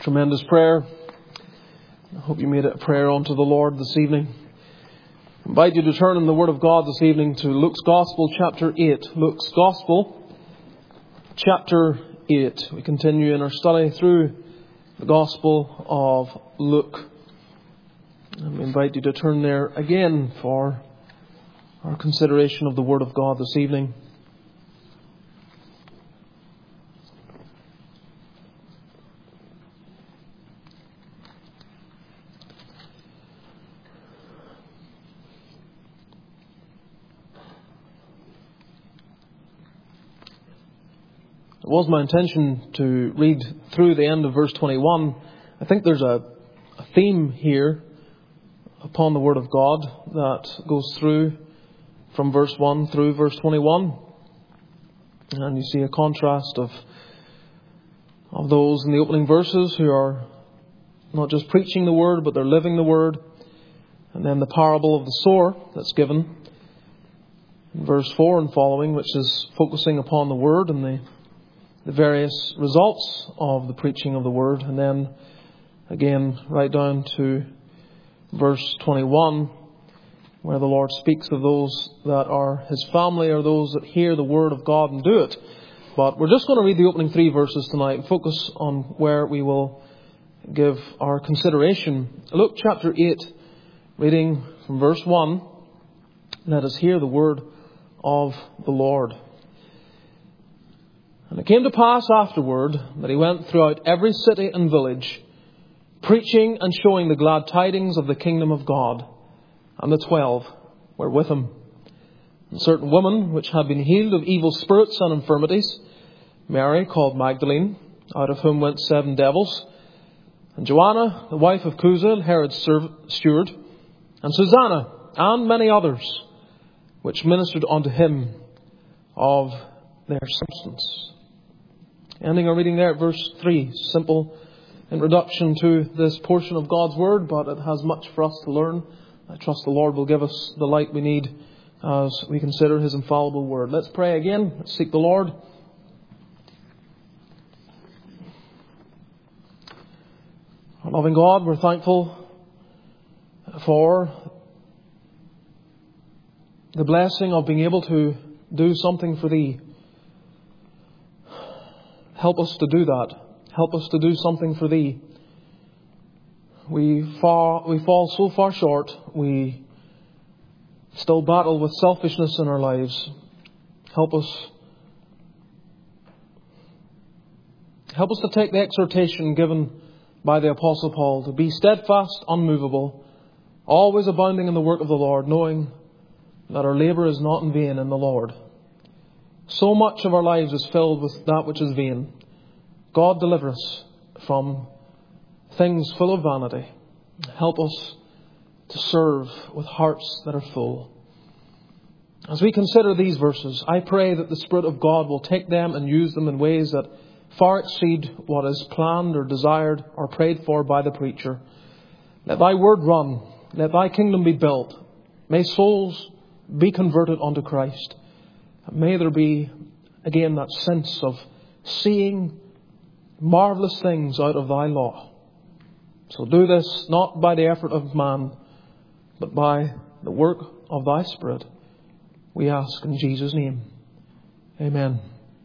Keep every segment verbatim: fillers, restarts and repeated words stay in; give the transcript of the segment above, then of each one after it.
Tremendous prayer. I hope you made it a prayer unto the Lord this evening. I invite you to turn in the Word of God this evening to Luke's Gospel, chapter eight. Luke's Gospel, chapter eight. We continue in our study through the Gospel of Luke. And we invite you to turn there again for our consideration of the Word of God this evening. It was my intention to read through the end of verse twenty-one. I think there's a, a theme here upon the Word of God that goes through from verse one through verse twenty-one. And you see a contrast of, of those in the opening verses who are not just preaching the Word, but they're living the Word. And then the parable of the sower that's given in verse four and following, which is focusing upon the Word and the the various results of the preaching of the Word. And then again right down to verse twenty-one, where the Lord speaks of those that are His family, or those that hear the Word of God and do it. But we're just going to read the opening three verses tonight and focus on where we will give our consideration. Luke chapter eight, reading from verse one. Let us hear the word of the Lord. And it came to pass afterward that he went throughout every city and village, preaching and showing the glad tidings of the kingdom of God. And the twelve were with him. And certain women which had been healed of evil spirits and infirmities, Mary called Magdalene, out of whom went seven devils, and Joanna, the wife of Chuza, Herod's steward, and Susanna, and many others, which ministered unto him of their substance. Ending our reading there at verse three. Simple introduction to this portion of God's Word, but it has much for us to learn. I trust the Lord will give us the light we need as we consider His infallible Word. Let's pray again. Let's seek the Lord. Our loving God, we're thankful for the blessing of being able to do something for Thee. Help us to do that. Help us to do something for Thee. We fall, we fall so far short. We still battle with selfishness in our lives. Help us. Help us to take the exhortation given by the Apostle Paul to be steadfast, unmovable, always abounding in the work of the Lord, knowing that our labour is not in vain in the Lord. So much of our lives is filled with that which is vain. God, deliver us from things full of vanity. Help us to serve with hearts that are full. As we consider these verses, I pray that the Spirit of God will take them and use them in ways that far exceed what is planned or desired or prayed for by the preacher. Let Thy word run. Let Thy kingdom be built. May souls be converted unto Christ. May there be, again, that sense of seeing marvellous things out of Thy law. So do this not by the effort of man, but by the work of Thy Spirit. We ask in Jesus' name. Amen.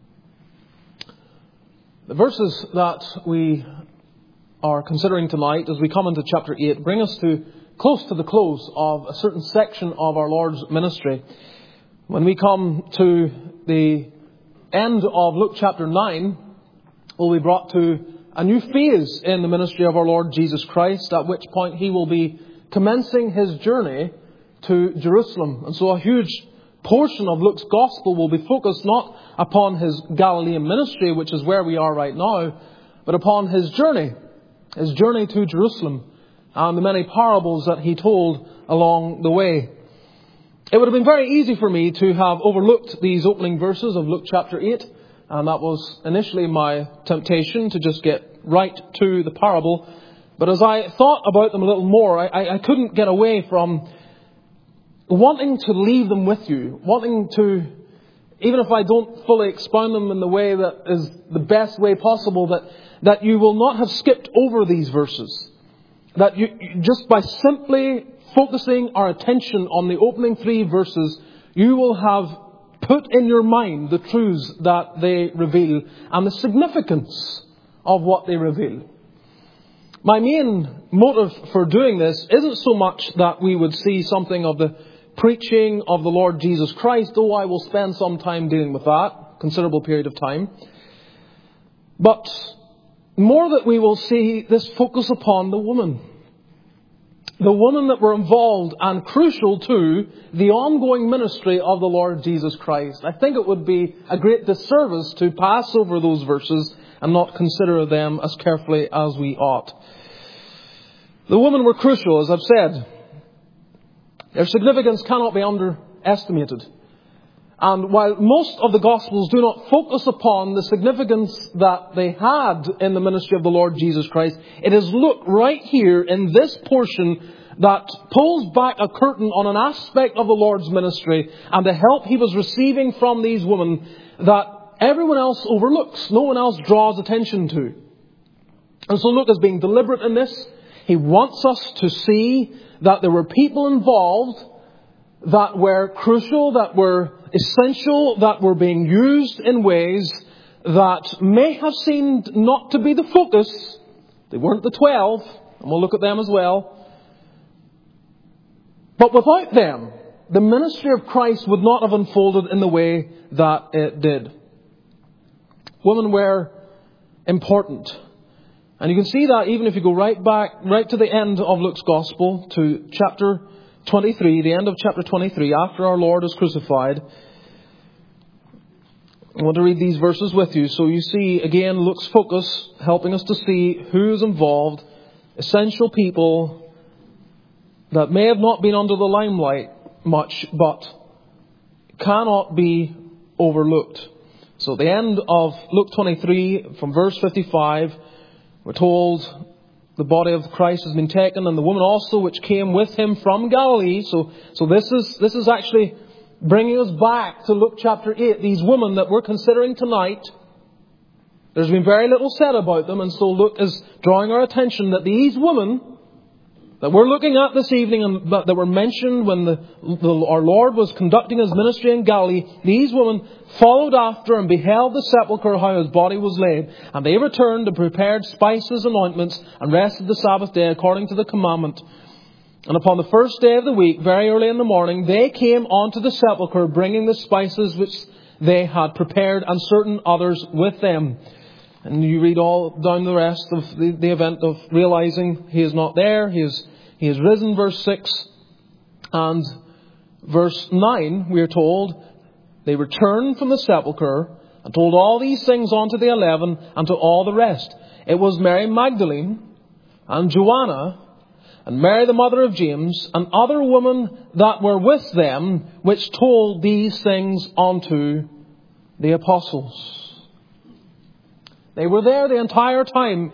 The verses that we are considering tonight as we come into chapter eight bring us to close to the close of a certain section of our Lord's ministry. When we come to the end of Luke chapter nine, we'll be brought to a new phase in the ministry of our Lord Jesus Christ, at which point He will be commencing His journey to Jerusalem. And so a huge portion of Luke's Gospel will be focused not upon His Galilean ministry, which is where we are right now, but upon His journey, His journey to Jerusalem, and the many parables that He told along the way. It would have been very easy for me to have overlooked these opening verses of Luke chapter eight. And that was initially my temptation, to just get right to the parable. But as I thought about them a little more, I, I couldn't get away from wanting to leave them with you. Wanting to even if I don't fully expound them in the way that is the best way possible, that, that you will not have skipped over these verses. That you, just by simply focusing our attention on the opening three verses, you will have put in your mind the truths that they reveal and the significance of what they reveal. My main motive for doing this isn't so much that we would see something of the preaching of the Lord Jesus Christ, though I will spend some time dealing with that, considerable period of time. But more that we will see this focus upon the woman. The women that were involved and crucial to the ongoing ministry of the Lord Jesus Christ. I think it would be a great disservice to pass over those verses and not consider them as carefully as we ought. The women were crucial, as I've said. Their significance cannot be underestimated. And while most of the Gospels do not focus upon the significance that they had in the ministry of the Lord Jesus Christ, it is Luke right here in this portion that pulls back a curtain on an aspect of the Lord's ministry and the help he was receiving from these women that everyone else overlooks, no one else draws attention to. And so Luke is being deliberate in this. He wants us to see that there were people involved that were crucial, that were essential, that were being used in ways that may have seemed not to be the focus. They weren't the twelve, and we'll look at them as well. But without them, the ministry of Christ would not have unfolded in the way that it did. Women were important. And you can see that even if you go right back, right to the end of Luke's Gospel, to chapter twenty-three, the end of chapter twenty-three, after our Lord is crucified. I want to read these verses with you. So you see, again, Luke's focus, helping us to see who is involved, essential people that may have not been under the limelight much, but cannot be overlooked. So at the end of Luke twenty-three, from verse fifty-five, we're told the body of Christ has been taken, and the woman also which came with him from Galilee. So, so this is this is actually bringing us back to Luke chapter eight. These women that we're considering tonight, there's been very little said about them, and so Luke is drawing our attention that these women that we're looking at this evening and that were mentioned when the, the, our Lord was conducting his ministry in Galilee, these women followed after and beheld the sepulchre, how his body was laid. And they returned and prepared spices and ointments and rested the Sabbath day according to the commandment. And upon the first day of the week, very early in the morning, they came unto the sepulchre, bringing the spices which they had prepared, and certain others with them. And you read all down the rest of the, the event of realizing he is not there. He is, he is risen, verse six. And verse nine, we are told, they returned from the sepulchre and told all these things unto the eleven and to all the rest. It was Mary Magdalene and Joanna and Mary the mother of James and other women that were with them, which told these things unto the apostles. They were there the entire time.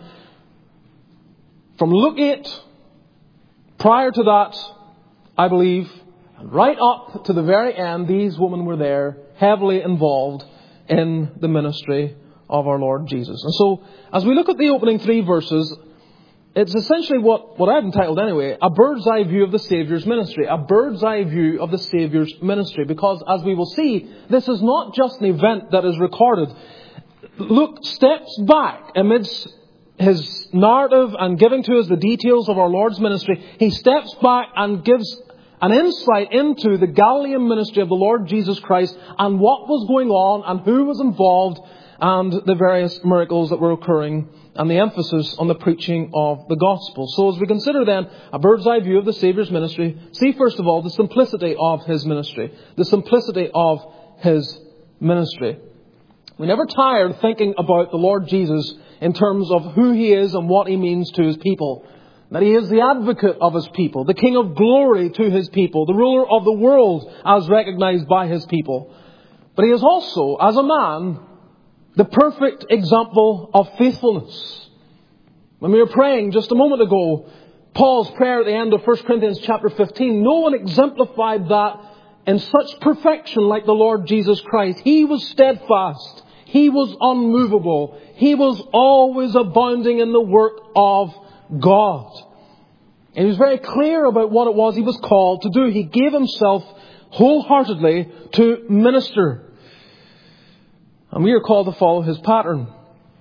From Luke eight, prior to that, I believe, and right up to the very end, these women were there, heavily involved in the ministry of our Lord Jesus. And so, as we look at the opening three verses, it's essentially what, what I've entitled anyway, a bird's eye view of the Saviour's ministry. A bird's eye view of the Saviour's ministry. Because, as we will see, this is not just an event that is recorded. Luke steps back amidst his narrative and giving to us the details of our Lord's ministry. He steps back and gives an insight into the Galilean ministry of the Lord Jesus Christ and what was going on and who was involved and the various miracles that were occurring and the emphasis on the preaching of the gospel. So as we consider then a bird's eye view of the Saviour's ministry, see first of all the simplicity of his ministry. The simplicity of his ministry. We never tire thinking about the Lord Jesus in terms of who he is and what he means to his people. That he is the advocate of his people, the King of glory to his people, the ruler of the world as recognized by his people. But he is also, as a man, the perfect example of faithfulness. When we were praying just a moment ago, Paul's prayer at the end of First Corinthians chapter fifteen, no one exemplified that in such perfection like the Lord Jesus Christ. He was steadfast. He was unmovable. He was always abounding in the work of God. And he was very clear about what it was he was called to do. He gave himself wholeheartedly to minister. And we are called to follow his pattern,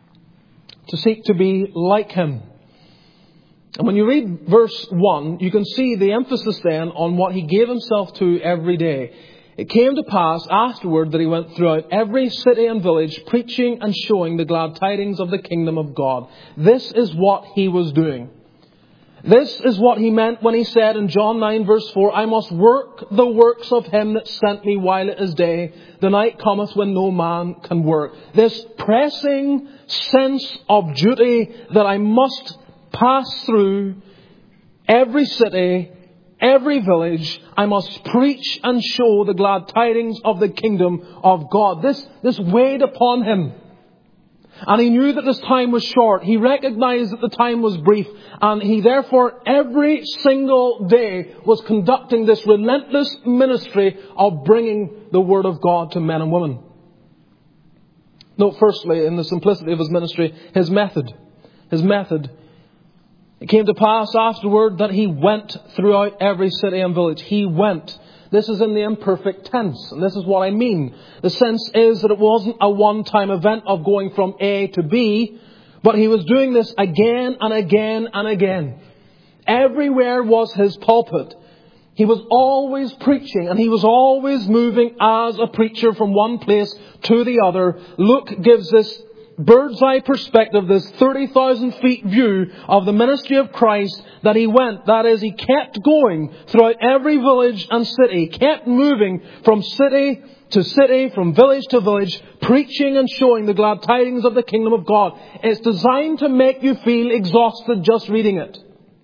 to seek to be like him. And when you read verse one, you can see the emphasis then on what he gave himself to every day. It came to pass afterward that he went throughout every city and village, preaching and showing the glad tidings of the kingdom of God. This is what he was doing. This is what he meant when he said in John nine verse four, I must work the works of him that sent me while it is day. The night cometh when no man can work. This pressing sense of duty that I must pass through every city, every village. I must preach and show the glad tidings of the kingdom of God. This, this weighed upon him. And he knew that his time was short. He recognized that the time was brief. And he therefore every single day was conducting this relentless ministry of bringing the word of God to men and women. Note firstly, in the simplicity of his ministry, his method. His method. It came to pass afterward that he went throughout every city and village. He went. This is in the imperfect tense, and this is what I mean. The sense is that it wasn't a one-time event of going from A to B, but he was doing this again and again and again. Everywhere was his pulpit. He was always preaching, and he was always moving as a preacher from one place to the other. Luke gives this bird's eye perspective, this thirty thousand feet view of the ministry of Christ that he went. That is, he kept going throughout every village and city. He kept moving from city to city, from village to village, preaching and showing the glad tidings of the kingdom of God. It's designed to make you feel exhausted just reading it.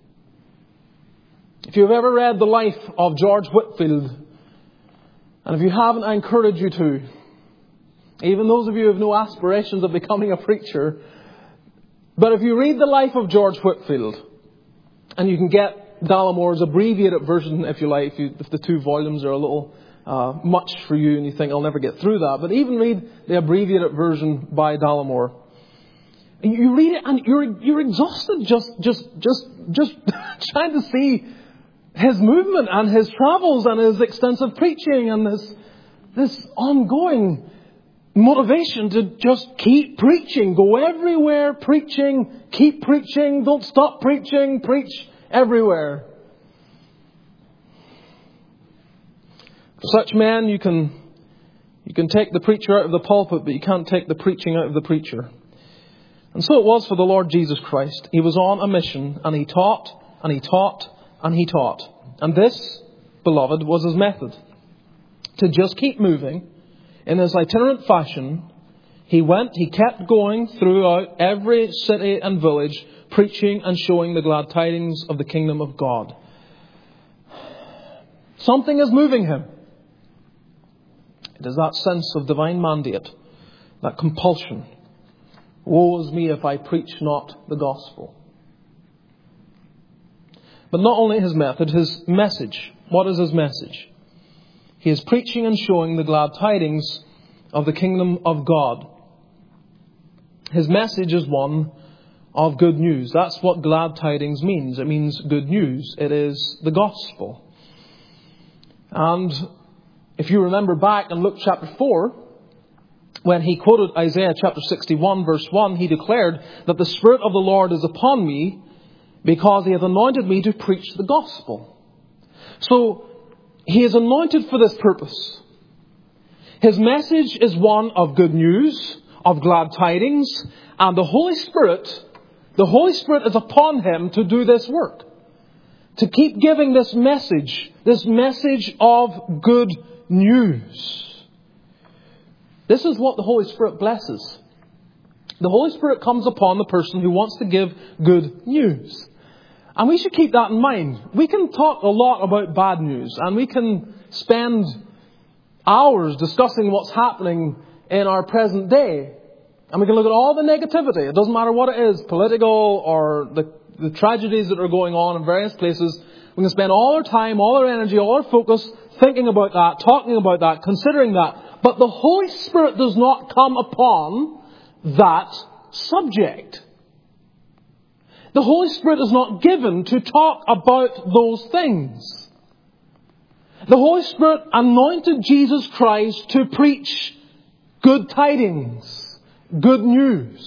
If you've ever read the life of George Whitefield, and if you haven't, I encourage you to. Even those of you who have no aspirations of becoming a preacher. But if you read the life of George Whitefield, and you can get Dallamore's abbreviated version, if you like, if, you, if the two volumes are a little uh, much for you and you think, I'll never get through that. But even read the abbreviated version by Dallamore. You read it and you're you're exhausted just just just just trying to see his movement and his travels and his extensive preaching and this this ongoing motivation to just keep preaching. Go everywhere preaching. Keep preaching. Don't stop preaching. Preach everywhere. For such men, you can you can take the preacher out of the pulpit, but you can't take the preaching out of the preacher. And so it was for the Lord Jesus Christ. He was on a mission, and he taught, and he taught, and he taught. And this, beloved, was his method. To just keep moving in his itinerant fashion. He went, he kept going throughout every city and village, preaching and showing the glad tidings of the kingdom of God. Something is moving him. It is that sense of divine mandate, that compulsion. Woe is me if I preach not the gospel. But not only his method, his message. What is his message? He is preaching and showing the glad tidings of the kingdom of God. His message is one of good news. That's what glad tidings means. It means good news. It is the gospel. And if you remember back in Luke chapter four, when he quoted Isaiah chapter sixty-one verse one, he declared that the Spirit of the Lord is upon me because he hath anointed me to preach the gospel. So he is anointed for this purpose. His message is one of good news, of glad tidings, and the Holy Spirit, the Holy Spirit is upon him to do this work. To keep giving this message, this message of good news. This is what the Holy Spirit blesses. The Holy Spirit comes upon the person who wants to give good news. And we should keep that in mind. We can talk a lot about bad news, and we can spend hours discussing what's happening in our present day. And we can look at all the negativity. It doesn't matter what it is, political or the, the tragedies that are going on in various places. We can spend all our time, all our energy, all our focus thinking about that, talking about that, considering that. But the Holy Spirit does not come upon that subject. The Holy Spirit is not given to talk about those things. The Holy Spirit anointed Jesus Christ to preach good tidings, good news.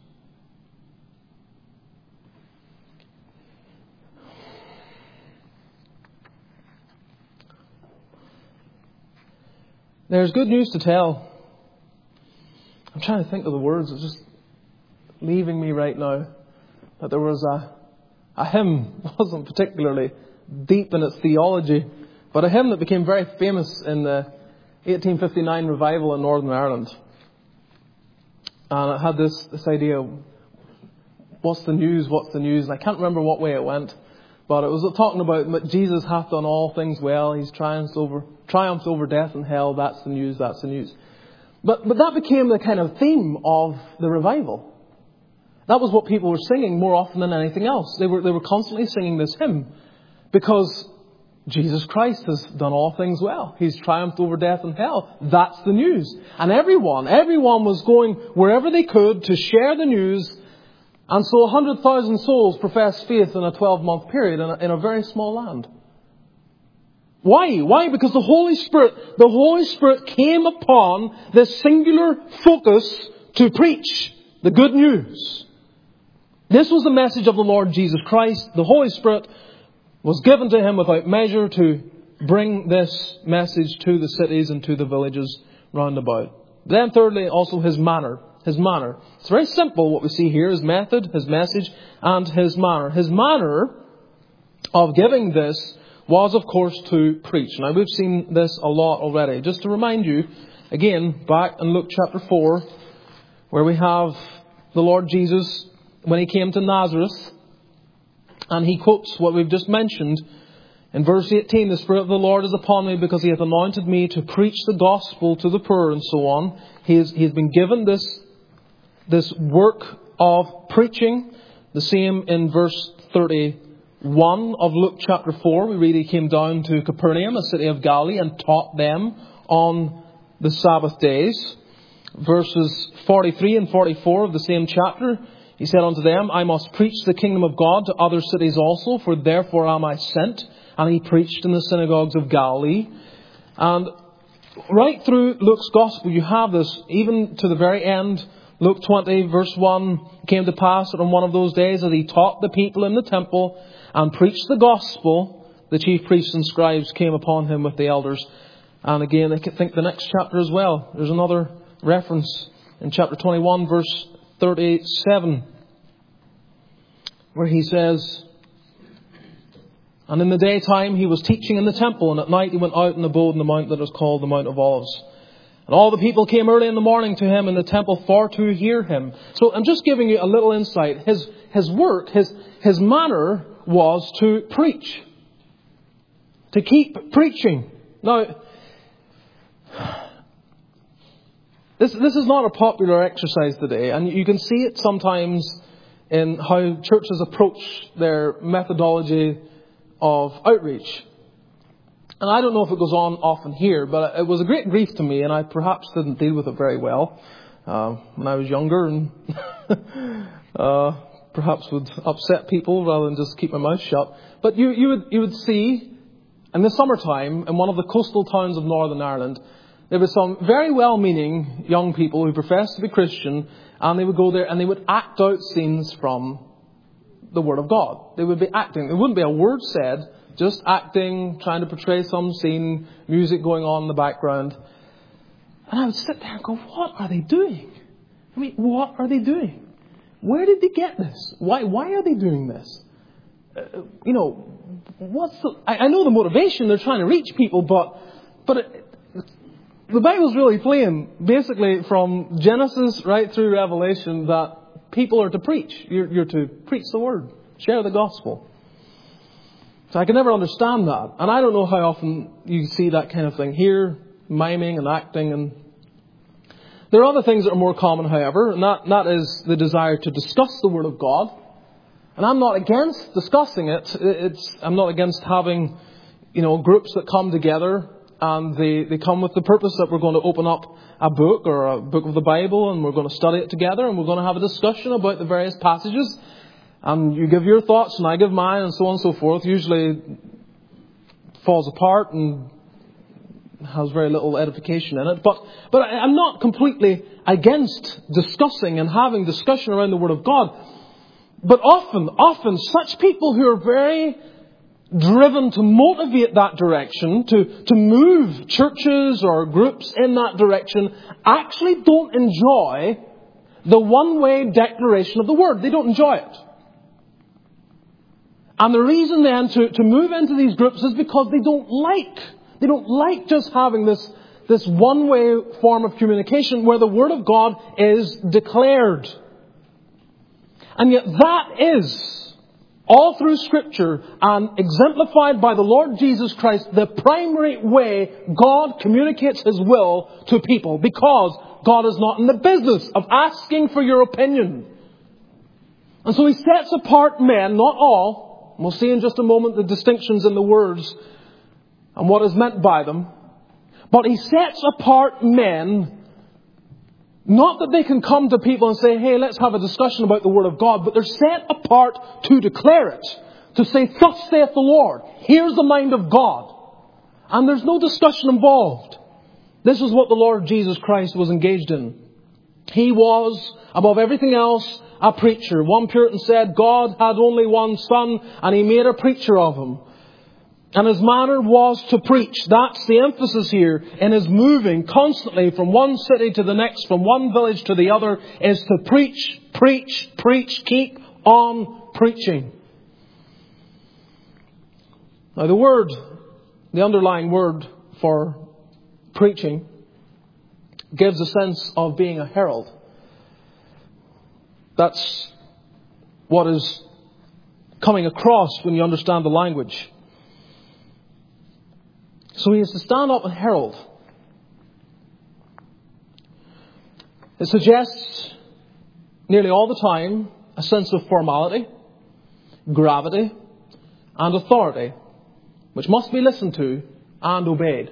There's good news to tell. I'm trying to think of the words. It's just leaving me right now. But there was a, a hymn. It wasn't particularly deep in its theology, but a hymn that became very famous in the eighteen fifty-nine revival in Northern Ireland. And it had this, this idea, what's the news, what's the news? And I can't remember what way it went. But it was talking about Jesus hath done all things well. He's triumphed over, triumphed over death and hell. That's the news, that's the news. But, but that became the kind of theme of the revival. That was what people were singing more often than anything else. They were, they were constantly singing this hymn because Jesus Christ has done all things well. He's triumphed over death and hell. That's the news. And everyone, everyone was going wherever they could to share the news. And so one hundred thousand souls professed faith in a twelve-month period in a, in a very small land. Why? Why? Because the Holy Spirit, the Holy Spirit came upon this singular focus to preach the good news. This was the message of the Lord Jesus Christ. The Holy Spirit was given to him without measure to bring this message to the cities and to the villages round about. Then thirdly, also his manner. His manner. It's very simple what we see here. His method, his message, and his manner. His manner of giving this was, of course, to preach. Now, we've seen this a lot already. Just to remind you, again, back in Luke chapter four, where we have the Lord Jesus when he came to Nazareth, and he quotes what we've just mentioned. In verse eighteen, the Spirit of the Lord is upon me because he hath anointed me to preach the gospel to the poor, and so on. He has, he has been given this, this work of preaching. The same in verse thirty-one of Luke chapter four. We read he came down to Capernaum, a city of Galilee, and taught them on the Sabbath days. Verses forty-three and forty-four of the same chapter. He said unto them, I must preach the kingdom of God to other cities also, for therefore am I sent. And he preached in the synagogues of Galilee. And right through Luke's gospel, you have this, even to the very end. Luke twenty, verse one, it came to pass that on one of those days, as he taught the people in the temple and preached the gospel, the chief priests and scribes came upon him with the elders. And again, I think the next chapter as well. There's another reference in chapter twenty-one, verse thirty-seven, where he says, and in the daytime he was teaching in the temple, and at night he went out and abode in the mount that is called the Mount of Olives. And all the people came early in the morning to him in the temple for to hear him. So I'm just giving you a little insight. His, his work, his, his manner was to preach. To keep preaching. Now, this, this is not a popular exercise today, and you can see it sometimes in how churches approach their methodology of outreach. And I don't know if it goes on often here, but it was a great grief to me, and I perhaps didn't deal with it very well uh, when I was younger, and uh, perhaps would upset people rather than just keep my mouth shut. But you, you would you would see in the summertime in one of the coastal towns of Northern Ireland, there were some very well-meaning young people who professed to be Christian, and they would go there and they would act out scenes from the Word of God. They would be acting. There wouldn't be a word said, just acting, trying to portray some scene, music going on in the background. And I would sit there and go, what are they doing? I mean, what are they doing? Where did they get this? Why Why are they doing this? Uh, you know, what's the... I, I know the motivation. They're trying to reach people, but but it, the Bible's really plain, basically from Genesis right through Revelation, that people are to preach. You're, you're to preach the Word, share the gospel. So I can never understand that. And I don't know how often you see that kind of thing here, miming and acting. And there are other things that are more common, however, and that, that is the desire to discuss the Word of God. And I'm not against discussing it. It's, I'm not against having you know, groups that come together, and they, they come with the purpose that we're going to open up a book or a book of the Bible, and we're going to study it together, and we're going to have a discussion about the various passages. And you give your thoughts, and I give mine, and so on and so forth. Usually it falls apart and has very little edification in it. But, but I'm not completely against discussing and having discussion around the Word of God. But often, often, such people who are very driven to motivate that direction, to, to move churches or groups in that direction, actually don't enjoy the one-way declaration of the Word. They don't enjoy it. And the reason then to, to move into these groups is because they don't like, they don't like just having this, this one-way form of communication where the Word of God is declared. And yet that is, all through Scripture and exemplified by the Lord Jesus Christ, the primary way God communicates His will to people. Because God is not in the business of asking for your opinion. And so He sets apart men, not all. We'll see in just a moment the distinctions in the words and what is meant by them. But He sets apart men, not that they can come to people and say, hey, let's have a discussion about the Word of God, but they're set apart to declare it. To say, thus saith the Lord. Here's the mind of God. And there's no discussion involved. This is what the Lord Jesus Christ was engaged in. He was, above everything else, a preacher. One Puritan said, God had only one son, and He made a preacher of him. And His manner was to preach. That's the emphasis here in His moving constantly from one city to the next, from one village to the other, is to preach, preach, preach, keep on preaching. Now the word, the underlying word for preaching, gives a sense of being a herald. That's what is coming across when you understand the language. So He is to stand up and herald. It suggests nearly all the time a sense of formality, gravity, and authority, which must be listened to and obeyed.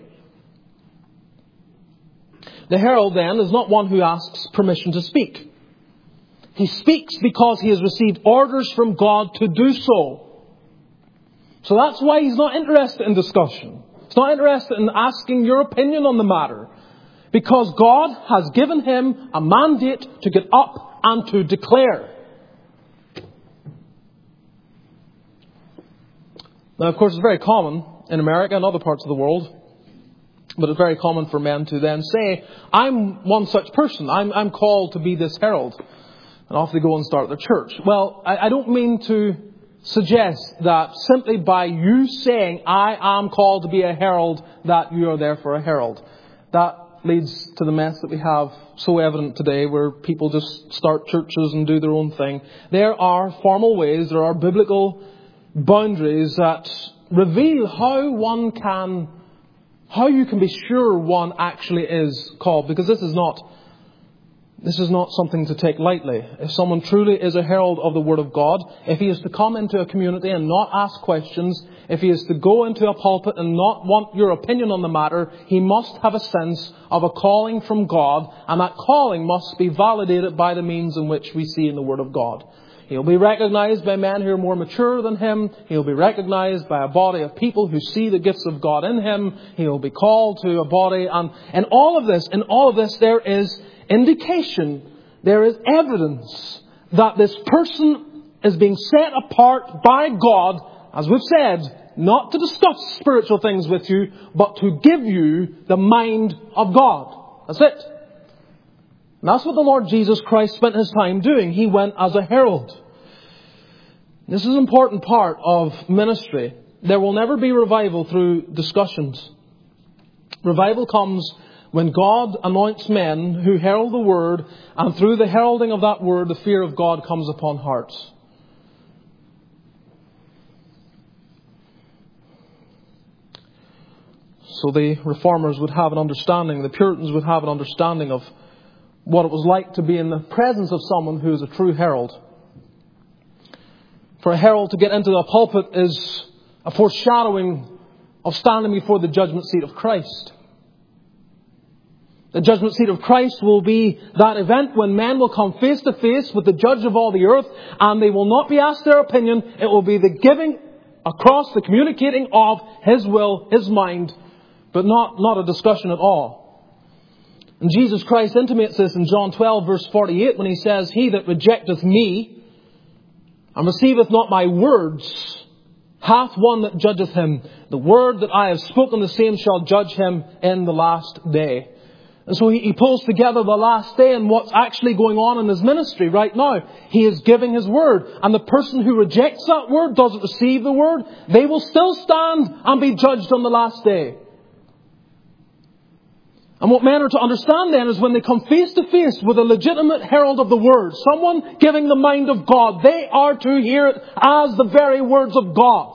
The herald, then, is not one who asks permission to speak. He speaks because he has received orders from God to do so. So that's why he's not interested in discussion. He's not interested in asking your opinion on the matter. Because God has given him a mandate to get up and to declare. Now, of course, it's very common in America and other parts of the world, but it's very common for men to then say, I'm one such person. I'm, I'm called to be this herald. And off they go and start their church. Well, I, I don't mean to suggest that simply by you saying, I am called to be a herald, that you are therefore a herald. That leads to the mess that we have so evident today, where people just start churches and do their own thing. There are formal ways, there are biblical boundaries that reveal how one can, how you can be sure one actually is called. Because this is not This is not something to take lightly. If someone truly is a herald of the Word of God, if he is to come into a community and not ask questions, if he is to go into a pulpit and not want your opinion on the matter, he must have a sense of a calling from God, and that calling must be validated by the means in which we see in the Word of God. He'll be recognized by men who are more mature than him. He'll be recognized by a body of people who see the gifts of God in him. He'll be called to a body. And in all of this, in all of this, there is indication, there is evidence that this person is being set apart by God, as we've said, not to discuss spiritual things with you, but to give you the mind of God. That's it. And that's what the Lord Jesus Christ spent his time doing. He went as a herald. This is an important part of ministry. There will never be revival through discussions. Revival comes when God anoints men who herald the Word, and through the heralding of that Word, the fear of God comes upon hearts. So the Reformers would have an understanding, the Puritans would have an understanding of what it was like to be in the presence of someone who is a true herald. For a herald to get into the pulpit is a foreshadowing of standing before the judgment seat of Christ. The judgment seat of Christ will be that event when men will come face to face with the judge of all the earth, and they will not be asked their opinion. It will be the giving across, the communicating of His will, His mind, but not, not a discussion at all. And Jesus Christ intimates this in John twelve verse forty-eight when He says, "He that rejecteth me and receiveth not my words hath one that judgeth him. The word that I have spoken, the same shall judge him in the last day." And so he, he pulls together the last day and what's actually going on in His ministry right now. He is giving His word. And the person who rejects that word, doesn't receive the word, they will still stand and be judged on the last day. And what men are to understand then is when they come face to face with a legitimate herald of the word, someone giving the mind of God, they are to hear it as the very words of God.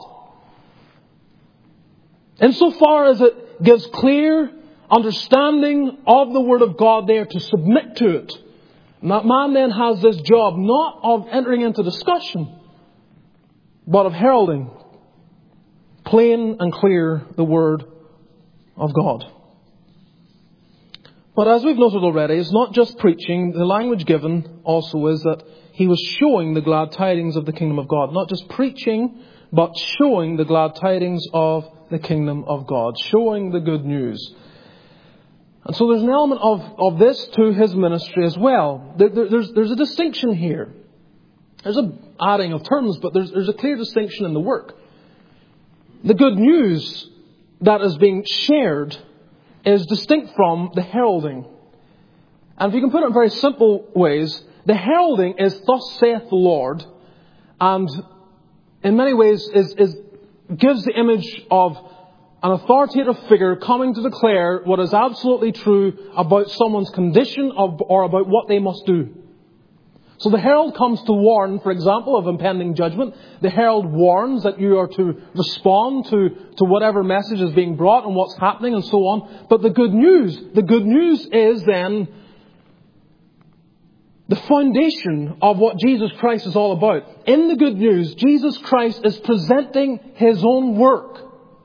Insofar as it gives clear understanding of the Word of God, they are to submit to it. And that man then has this job not of entering into discussion, but of heralding plain and clear the Word of God. But as we've noted already, it's not just preaching. The language given also is that he was showing the glad tidings of the kingdom of God. Not just preaching, but showing the glad tidings of the kingdom of God. Showing the good news. And so there's an element of, of this to his ministry as well. There, there, there's, there's a distinction here. There's a adding of terms, but there's, there's a clear distinction in the work. The good news that is being shared is distinct from the heralding. And if you can put it in very simple ways, the heralding is "Thus saith the Lord," and in many ways is, is gives the image of an authoritative figure coming to declare what is absolutely true about someone's condition of, or about what they must do. So the herald comes to warn, for example, of impending judgment. The herald warns that you are to respond to, to whatever message is being brought and what's happening and so on. But the good news, the good news is then the foundation of what Jesus Christ is all about. In the good news, Jesus Christ is presenting His own work.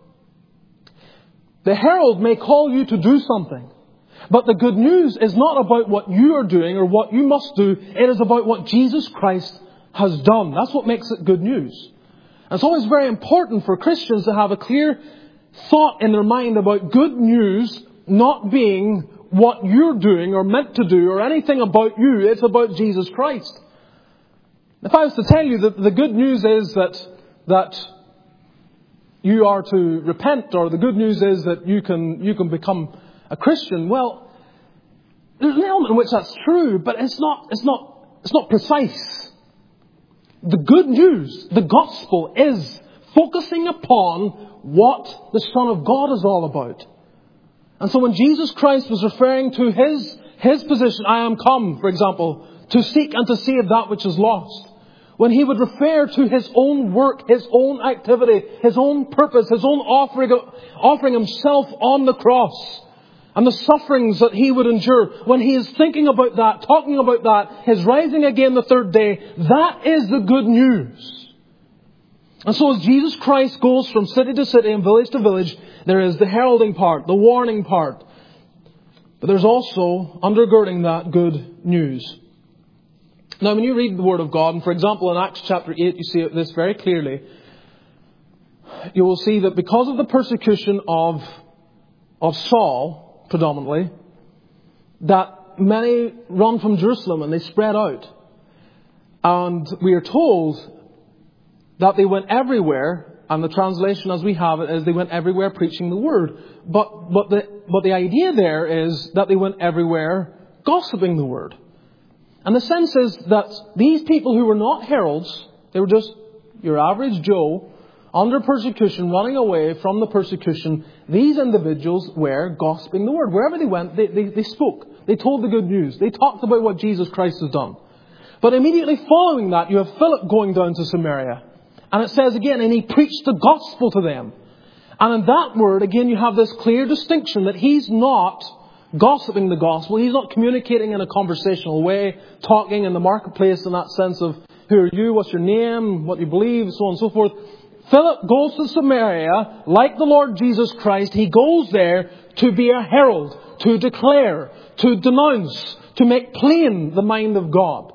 The herald may call you to do something, but the good news is not about what you are doing or what you must do. It is about what Jesus Christ has done. That's what makes it good news. And it's always very important for Christians to have a clear thought in their mind about good news not being what you're doing or meant to do or anything about you. It's about Jesus Christ. If I was to tell you that the good news is that that you are to repent, or the good news is that you can you can become a Christian, well, there's an element in which that's true, but it's not it's not it's not precise. The good news, the gospel, is focusing upon what the Son of God is all about. And so when Jesus Christ was referring to his his position, "I am come," for example, to seek and to save that which is lost. When He would refer to His own work, His own activity, His own purpose, His own offering, offering Himself on the cross, and the sufferings that He would endure, when He is thinking about that, talking about that, His rising again the third day, that is the good news. And so as Jesus Christ goes from city to city and village to village, there is the heralding part, the warning part. But there's also, undergirding that, good news. Now, when you read the Word of God, and for example in Acts chapter eight, you see this very clearly. You will see that because of the persecution of, of Saul, predominantly, that many run from Jerusalem and they spread out. And we are told that they went everywhere, and the translation as we have it is they went everywhere preaching the Word. But, but, the, but the idea there is that they went everywhere gossiping the Word. And the sense is that these people who were not heralds, they were just your average Joe, under persecution, running away from the persecution, these individuals were gossiping the Word. Wherever they went, they, they, they spoke. They told the good news. They talked about what Jesus Christ has done. But immediately following that, you have Philip going down to Samaria. And it says again, and he preached the gospel to them. And in that word, again, you have this clear distinction that he's not gossiping the gospel. He's not communicating in a conversational way, talking in the marketplace in that sense of, who are you, what's your name, what you believe, so on and so forth. Philip goes to Samaria, like the Lord Jesus Christ. He goes there to be a herald, to declare, to denounce, to make plain the mind of God.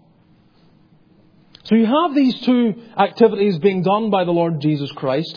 So you have these two activities being done by the Lord Jesus Christ.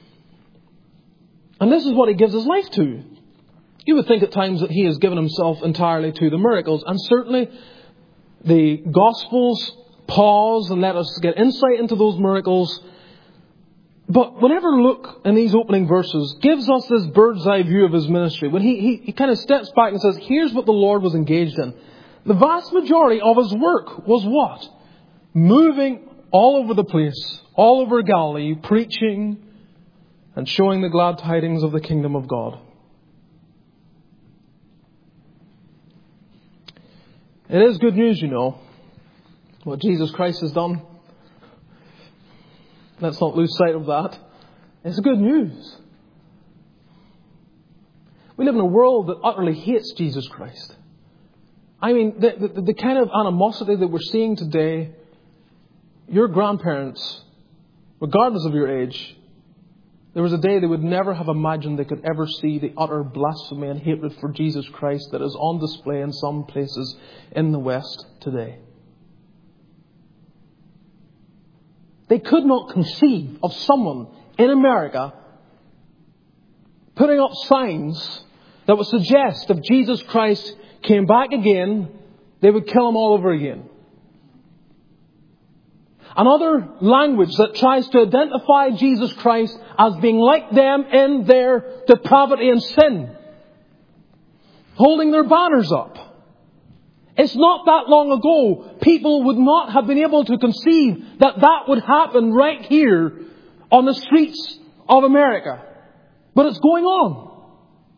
And this is what He gives His life to. You would think at times that He has given Himself entirely to the miracles. And certainly the Gospels pause and let us get insight into those miracles. But whenever Luke, in these opening verses, gives us this bird's eye view of His ministry, when he, he, he kind of steps back and says, here's what the Lord was engaged in. The vast majority of His work was what? Moving all over the place, all over Galilee, preaching and showing the glad tidings of the kingdom of God. It is good news, you know, what Jesus Christ has done. Let's not lose sight of that. It's good news. We live in a world that utterly hates Jesus Christ. I mean, the, the, the kind of animosity that we're seeing today, your grandparents, regardless of your age, there was a day they would never have imagined they could ever see the utter blasphemy and hatred for Jesus Christ that is on display in some places in the West today. They could not conceive of someone in America putting up signs that would suggest if Jesus Christ came back again, they would kill Him all over again. Another language that tries to identify Jesus Christ as being like them in their depravity and sin, holding their banners up. It's not that long ago, people would not have been able to conceive that that would happen right here on the streets of America. But it's going on.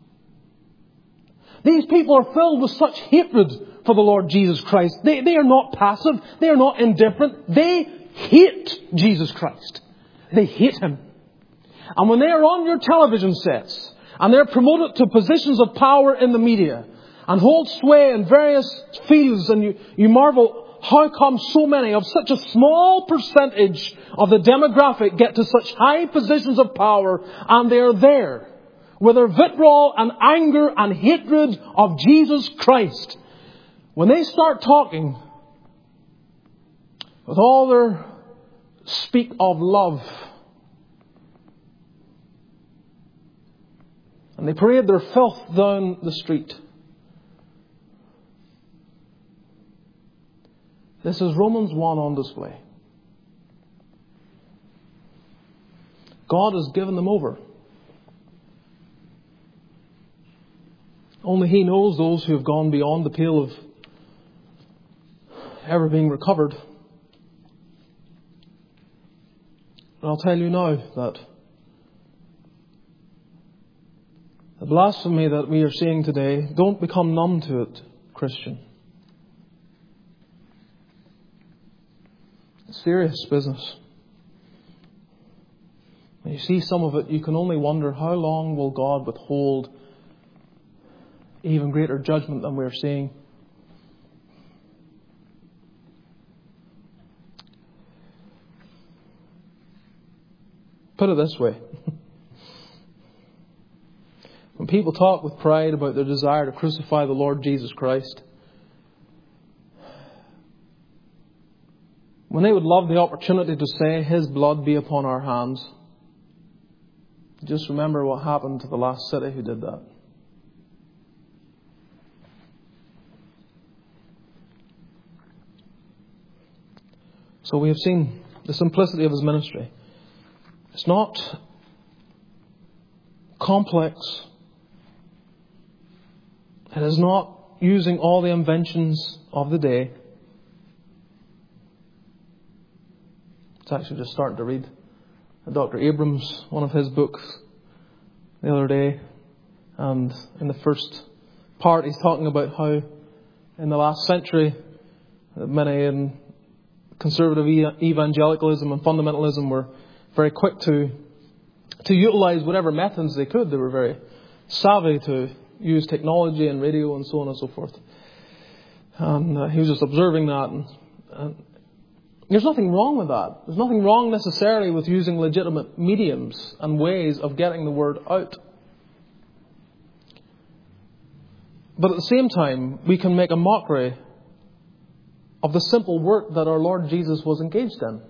These people are filled with such hatred for the Lord Jesus Christ. They, they are not passive. They are not indifferent. They hate Jesus Christ. They hate Him. And when they are on your television sets and they're promoted to positions of power in the media and hold sway in various fields, and you, you marvel, how come so many of such a small percentage of the demographic get to such high positions of power, and they're there with their vitriol and anger and hatred of Jesus Christ. When they start talking with all their speak of love, and they parade their filth down the street, this is Romans one on display. God has given them over. Only He knows those who have gone beyond the pale of ever being recovered. And I'll tell you now that the blasphemy that we are seeing today, don't become numb to it, Christian. It's serious business. When you see some of it, you can only wonder, how long will God withhold even greater judgment than we're seeing? Put it this way. When people talk with pride about their desire to crucify the Lord Jesus Christ, when they would love the opportunity to say, His blood be upon our hands, just remember what happened to the last city who did that. So we have seen the simplicity of His ministry. It's not complex. It is not using all the inventions of the day. It's actually just starting to read Doctor Abrams, one of his books, the other day. And in the first part, he's talking about how in the last century, many in conservative evangelicalism and fundamentalism were very quick to to utilize whatever methods they could. They were very savvy to use technology and radio and so on and so forth. And uh, he was just observing that. And, and There's nothing wrong with that. There's nothing wrong necessarily with using legitimate mediums and ways of getting the word out. But at the same time, we can make a mockery of the simple work that our Lord Jesus was engaged in.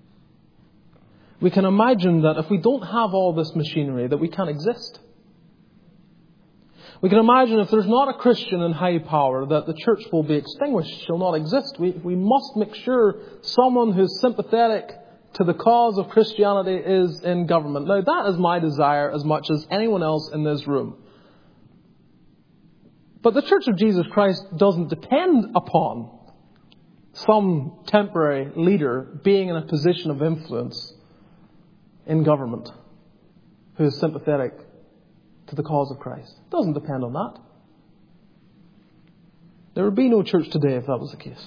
We can imagine that if we don't have all this machinery, that we can't exist. We can imagine if there's not a Christian in high power, that the church will be extinguished, shall not exist. We, we must make sure someone who's sympathetic to the cause of Christianity is in government. Now, that is my desire as much as anyone else in this room. But the Church of Jesus Christ doesn't depend upon some temporary leader being in a position of influence in government who is sympathetic to the cause of Christ. It doesn't depend on that. There would be no church today if that was the case.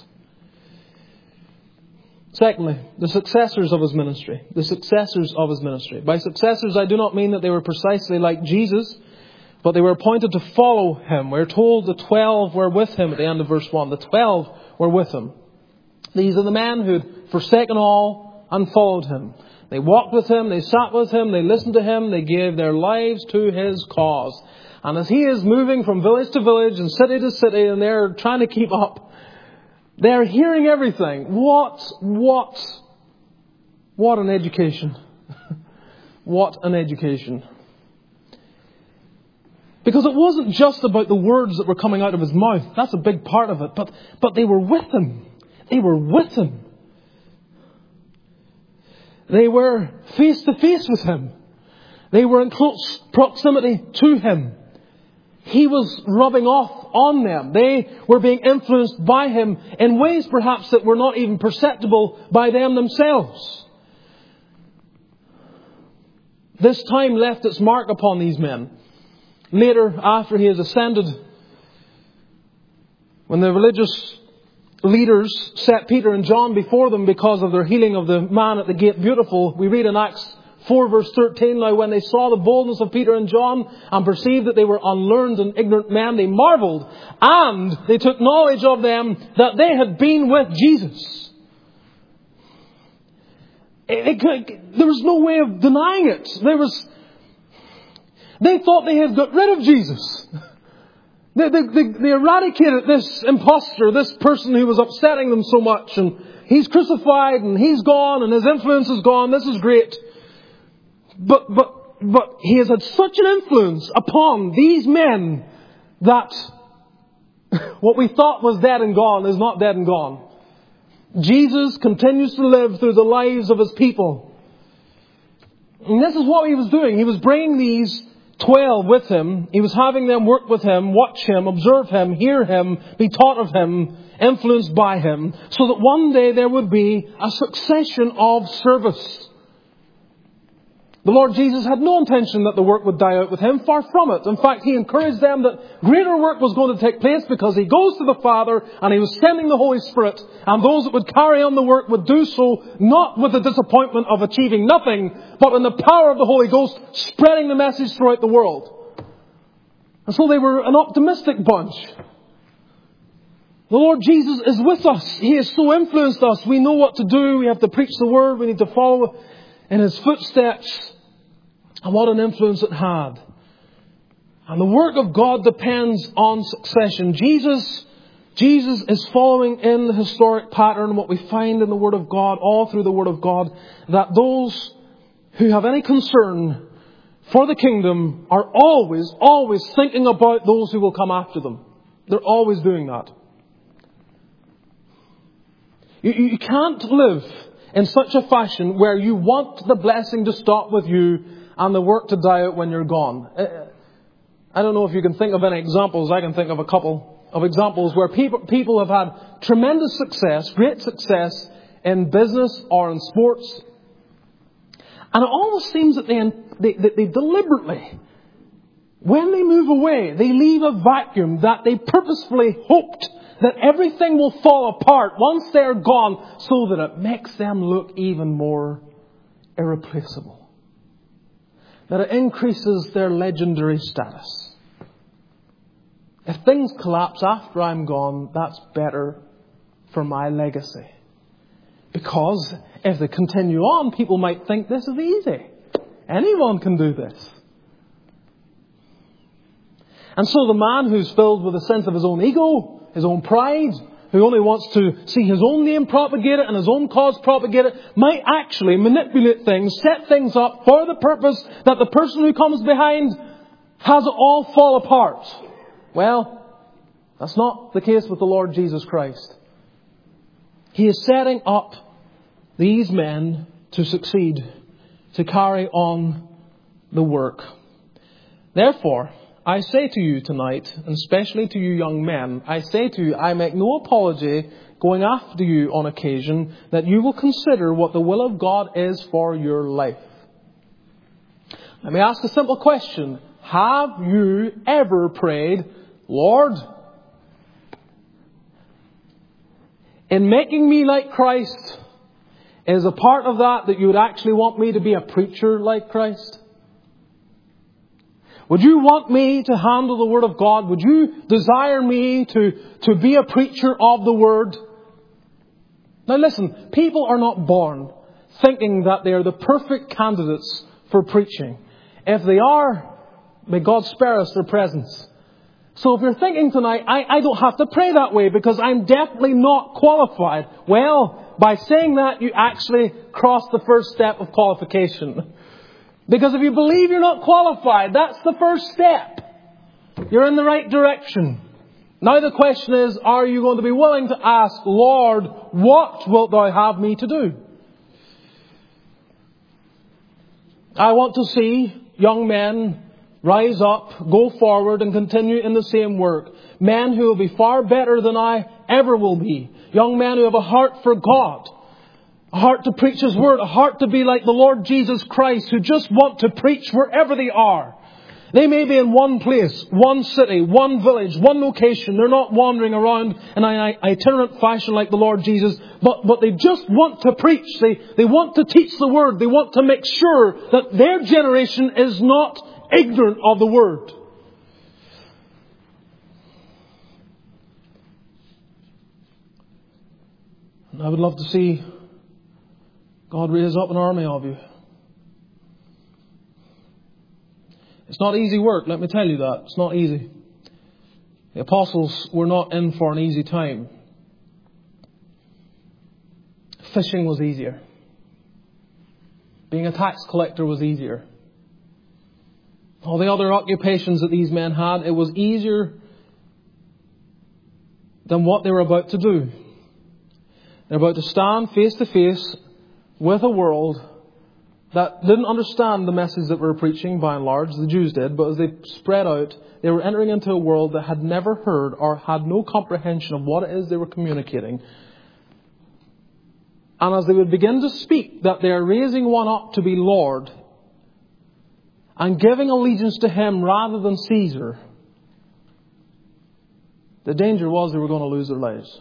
Secondly, the successors of his ministry. The successors of his ministry. By successors, I do not mean that they were precisely like Jesus, but they were appointed to follow him. We're told the twelve were with him at the end of verse one. The twelve were with him. These are the men who had forsaken all and followed him. They walked with him, they sat with him, they listened to him, they gave their lives to his cause. And as he is moving from village to village and city to city, and they're trying to keep up, they're hearing everything. What, what, what an education. What an education. Because it wasn't just about the words that were coming out of his mouth. That's a big part of it. But, but they were with him. They were with him. They were face to face with him. They were in close proximity to him. He was rubbing off on them. They were being influenced by him in ways perhaps that were not even perceptible by them themselves. This time left its mark upon these men. Later, after he has ascended, when the religious leaders set Peter and John before them because of their healing of the man at the gate beautiful, we read in Acts four verse thirteen, now when they saw the boldness of Peter and John and perceived that they were unlearned and ignorant men, they marvelled, and they took knowledge of them that they had been with Jesus. It, it, there was no way of denying it. There was, they thought they had got rid of Jesus. They, they, they, they eradicated this imposter, this person who was upsetting them so much. And he's crucified and he's gone and his influence is gone. This is great. But, but, but he has had such an influence upon these men that what we thought was dead and gone is not dead and gone. Jesus continues to live through the lives of his people. And this is what he was doing. He was bringing these twelve with him. He was having them work with him, watch him, observe him, hear him, be taught of him, influenced by him, so that one day there would be a succession of service. The Lord Jesus had no intention that the work would die out with him. Far from it. In fact, he encouraged them that greater work was going to take place because he goes to the Father and he was sending the Holy Spirit. And those that would carry on the work would do so not with the disappointment of achieving nothing, but in the power of the Holy Ghost, spreading the message throughout the world. And so they were an optimistic bunch. The Lord Jesus is with us. He has so influenced us. We know what to do. We have to preach the Word. We need to follow in his footsteps. And what an influence it had. And the work of God depends on succession. Jesus, Jesus is following in the historic pattern, what we find in the Word of God, all through the Word of God, that those who have any concern for the kingdom are always, always thinking about those who will come after them. They're always doing that. You, you can't live in such a fashion where you want the blessing to stop with you and the work to die out when you're gone. I don't know if you can think of any examples. I can think of a couple of examples where people people have had tremendous success, great success in business or in sports. And it almost seems that they, they, they deliberately, when they move away, they leave a vacuum that they purposefully hoped that everything will fall apart once they're gone, so that it makes them look even more irreplaceable. That it increases their legendary status. If things collapse after I'm gone, that's better for my legacy. Because if they continue on, people might think this is easy. Anyone can do this. And so the man who's filled with a sense of his own ego, his own pride, who only wants to see his own name propagated and his own cause propagated, might actually manipulate things, set things up for the purpose that the person who comes behind has it all fall apart. Well, that's not the case with the Lord Jesus Christ. He is setting up these men to succeed, to carry on the work. Therefore, I say to you tonight, and especially to you young men, I say to you, I make no apology going after you on occasion, that you will consider what the will of God is for your life. Let me ask a simple question. Have you ever prayed, Lord, in making me like Christ, is a part of that that you would actually want me to be a preacher like Christ? Would you want me to handle the Word of God? Would you desire me to, to be a preacher of the Word? Now listen, people are not born thinking that they are the perfect candidates for preaching. If they are, may God spare us their presence. So if you're thinking tonight, I, I don't have to pray that way because I'm definitely not qualified. Well, by saying that, you actually cross the first step of qualification. Because if you believe you're not qualified, that's the first step. You're in the right direction. Now the question is, are you going to be willing to ask, Lord, what wilt thou have me to do? I want to see young men rise up, go forward and continue in the same work. Men who will be far better than I ever will be. Young men who have a heart for God. A heart to preach His Word. A heart to be like the Lord Jesus Christ, who just want to preach wherever they are. They may be in one place, one city, one village, one location. They're not wandering around in an itinerant fashion like the Lord Jesus. But, but they just want to preach. They, they want to teach the Word. They want to make sure that their generation is not ignorant of the Word. And I would love to see God raise up an army of you. It's not easy work, let me tell you that. It's not easy. The apostles were not in for an easy time. Fishing was easier. Being a tax collector was easier. All the other occupations that these men had, it was easier than what they were about to do. They're about to stand face to face with a world that didn't understand the message that we were preaching by and large. The Jews did, but as they spread out, they were entering into a world that had never heard or had no comprehension of what it is they were communicating. And as they would begin to speak that they are raising one up to be Lord and giving allegiance to Him rather than Caesar, the danger was they were going to lose their lives.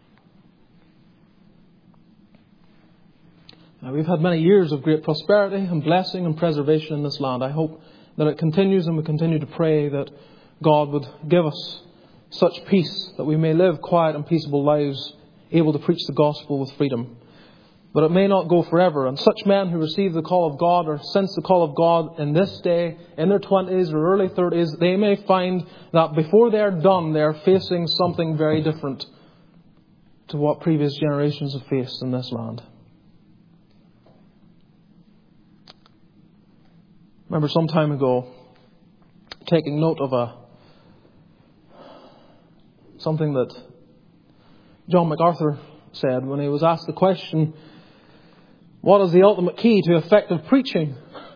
Now, we've had many years of great prosperity and blessing and preservation in this land. I hope that it continues, and we continue to pray that God would give us such peace that we may live quiet and peaceable lives, able to preach the gospel with freedom. But it may not go forever. And such men who receive the call of God or sense the call of God in this day, in their twenties or early thirties, they may find that before they're done, they're facing something very different to what previous generations have faced in this land. I remember some time ago taking note of a something that John MacArthur said when he was asked the question, what is the ultimate key to effective preaching?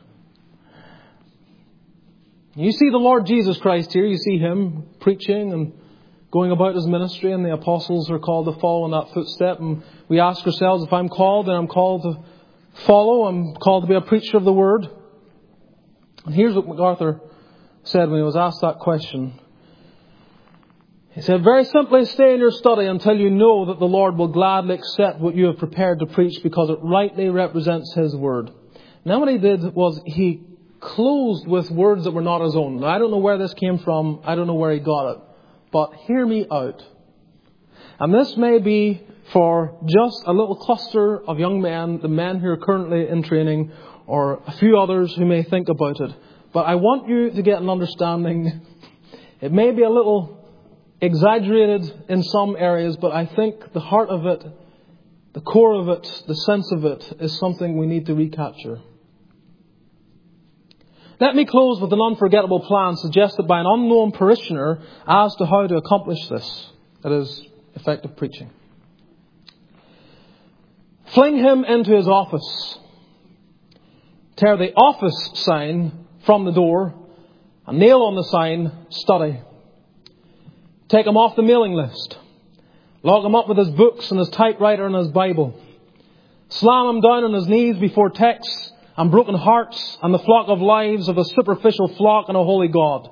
You see the Lord Jesus Christ here. You see Him preaching and going about His ministry, and the apostles are called to follow in that footstep. And we ask ourselves, if I'm called, then I'm called to follow. I'm called to be a preacher of the Word. And here's what MacArthur said when he was asked that question. He said, very simply, stay in your study until you know that the Lord will gladly accept what you have prepared to preach because it rightly represents His Word. Now what he did was he closed with words that were not his own. Now, I don't know where this came from. I don't know where he got it. But hear me out. And this may be for just a little cluster of young men, the men who are currently in training, or a few others who may think about it. But I want you to get an understanding. It may be a little exaggerated in some areas, but I think the heart of it, the core of it, the sense of it, is something we need to recapture. Let me close with an unforgettable plan suggested by an unknown parishioner as to how to accomplish this. It is effective preaching. Fling him into his office. Tear the office sign from the door and nail on the sign, study. Take him off the mailing list. Lock him up with his books and his typewriter and his Bible. Slam him down on his knees before texts and broken hearts and the flock of lives of a superficial flock and a holy God.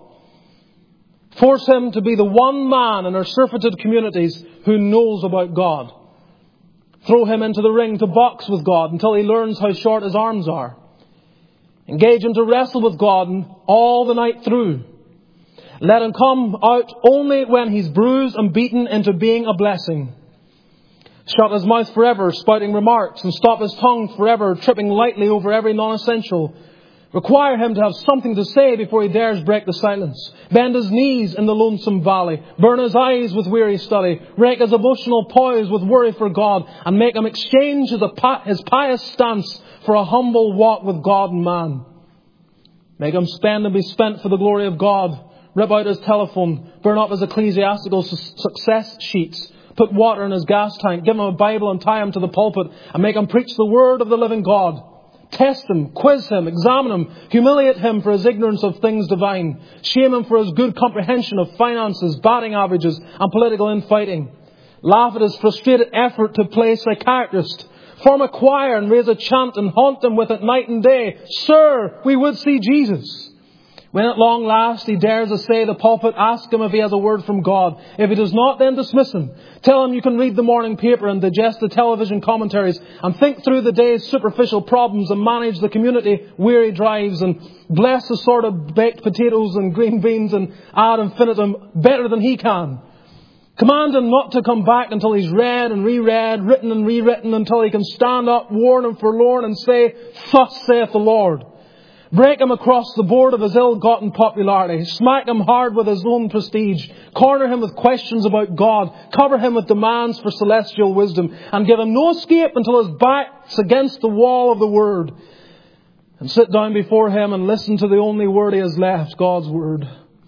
Force him to be the one man in our surfeited communities who knows about God. Throw him into the ring to box with God until he learns how short his arms are. Engage him to wrestle with God all the night through. Let him come out only when he's bruised and beaten into being a blessing. Shut his mouth forever, spouting remarks, and stop his tongue forever, tripping lightly over every non-essential. Require him to have something to say before he dares break the silence. Bend his knees in the lonesome valley. Burn his eyes with weary study. Wreck his emotional poise with worry for God. And make him exchange his, his pious stance for a humble walk with God and man. Make him spend and be spent for the glory of God. Rip out his telephone. Burn up his ecclesiastical su- success sheets. Put water in his gas tank. Give him a Bible and tie him to the pulpit. And make him preach the word of the living God. Test him, quiz him, examine him, humiliate him for his ignorance of things divine. Shame him for his good comprehension of finances, batting averages and political infighting. Laugh at his frustrated effort to play psychiatrist. Form a choir and raise a chant and haunt them with it night and day. Sir, we would see Jesus. When at long last he dares essay the pulpit, ask him if he has a word from God. If he does not, then dismiss him. Tell him you can read the morning paper and digest the television commentaries and think through the day's superficial problems and manage the community weary drives and bless the sort of baked potatoes and green beans and ad infinitum better than he can. Command him not to come back until he's read and reread, written and rewritten, until he can stand up, worn and forlorn, and say, "Thus saith the Lord." Break him across the board of his ill-gotten popularity. Smack him hard with his own prestige. Corner him with questions about God. Cover him with demands for celestial wisdom. And give him no escape until his back's against the wall of the Word. And sit down before him and listen to the only word he has left, God's Word.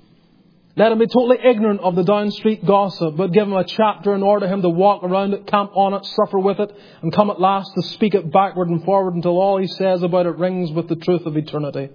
Let him be totally ignorant of the down street gossip, but give him a chapter in order him to walk around it, camp on it, suffer with it, and come at last to speak it backward and forward until all he says about it rings with the truth of eternity.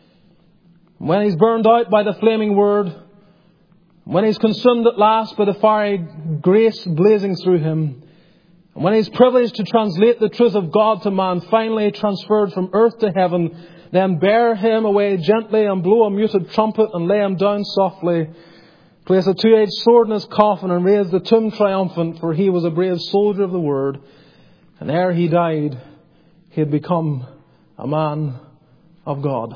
When he's burned out by the flaming word, when he's consumed at last by the fiery grace blazing through him, and when he's privileged to translate the truth of God to man, finally transferred from earth to heaven, then bear him away gently and blow a muted trumpet and lay him down softly. Place a two-edged sword in his coffin and raise the tomb triumphant, for he was a brave soldier of the word. And ere he died, he had become a man of God.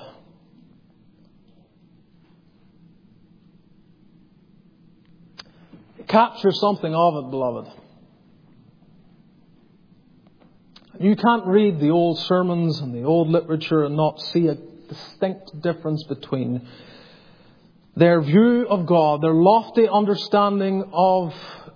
Capture something of it, beloved. You can't read the old sermons and the old literature and not see a distinct difference between their view of God, their lofty understanding of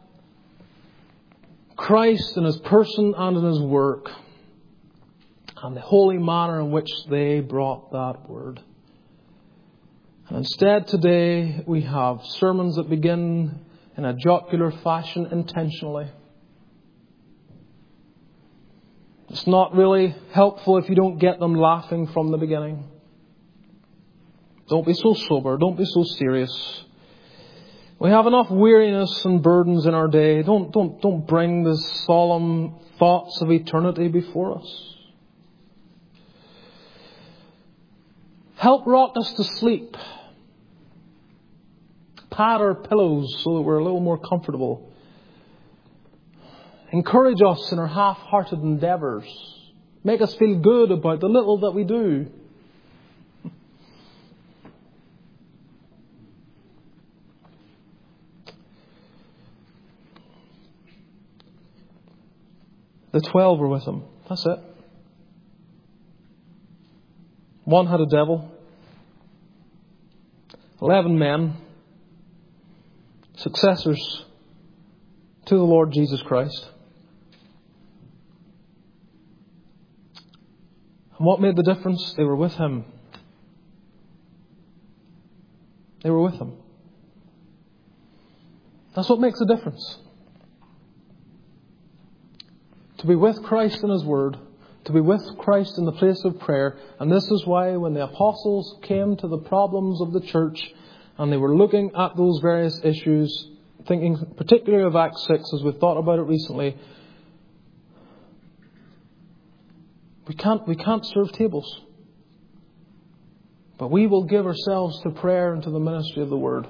Christ and His person and in His work, and the holy manner in which they brought that word. And instead today we have sermons that begin in a jocular fashion intentionally. It's not really helpful if you don't get them laughing from the beginning. Don't be so sober. Don't be so serious. We have enough weariness and burdens in our day. Don't, don't, don't bring the solemn thoughts of eternity before us. Help rock us to sleep. Pat our pillows so that we're a little more comfortable. Encourage us in our half-hearted endeavours. Make us feel good about the little that we do. The twelve were with him. That's it. One had a devil. Eleven men, successors to the Lord Jesus Christ. And what made the difference? They were with him. They were with him. That's what makes a difference. To be with Christ in His Word, to be with Christ in the place of prayer. And this is why when the apostles came to the problems of the church and they were looking at those various issues, thinking particularly of Acts six as we've thought about it recently, we can't, we can't serve tables. But we will give ourselves to prayer and to the ministry of the Word.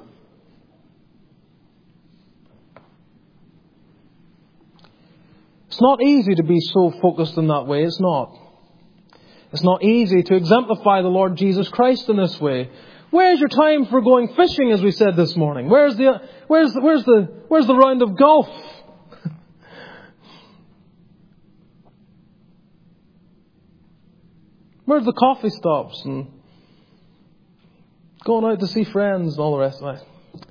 It's not easy to be so focused in that way. It's not. It's not easy to exemplify the Lord Jesus Christ in this way. Where's your time for going fishing, as we said this morning? Where's the where's the, where's the where's the round of golf? Where's the coffee stops and going out to see friends and all the rest of it?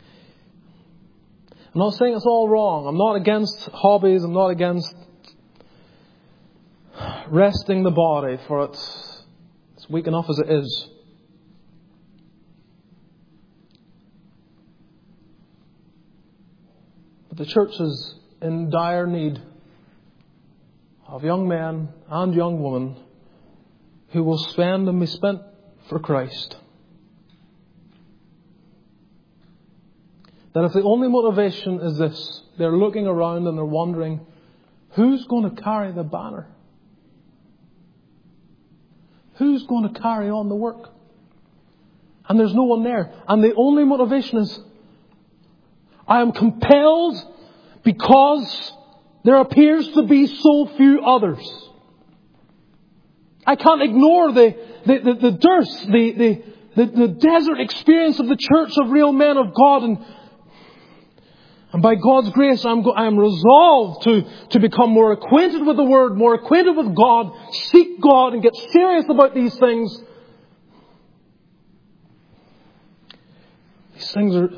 I'm not saying it's all wrong. I'm not against hobbies. I'm not against resting the body, for it's, it's weak enough as it is. But the church is in dire need of young men and young women who will spend and be spent for Christ. That if the only motivation is this, they're looking around and they're wondering, who's going to carry the banner? Who's going to carry on the work? And there's no one there. And the only motivation is, I am compelled because there appears to be so few others. I can't ignore the, the, the, the dearth, the, the, the, the desert experience of the church of real men of God. And And by God's grace, I'm, go- I'm resolved to, to become more acquainted with the Word, more acquainted with God, seek God and get serious about these things. These things are...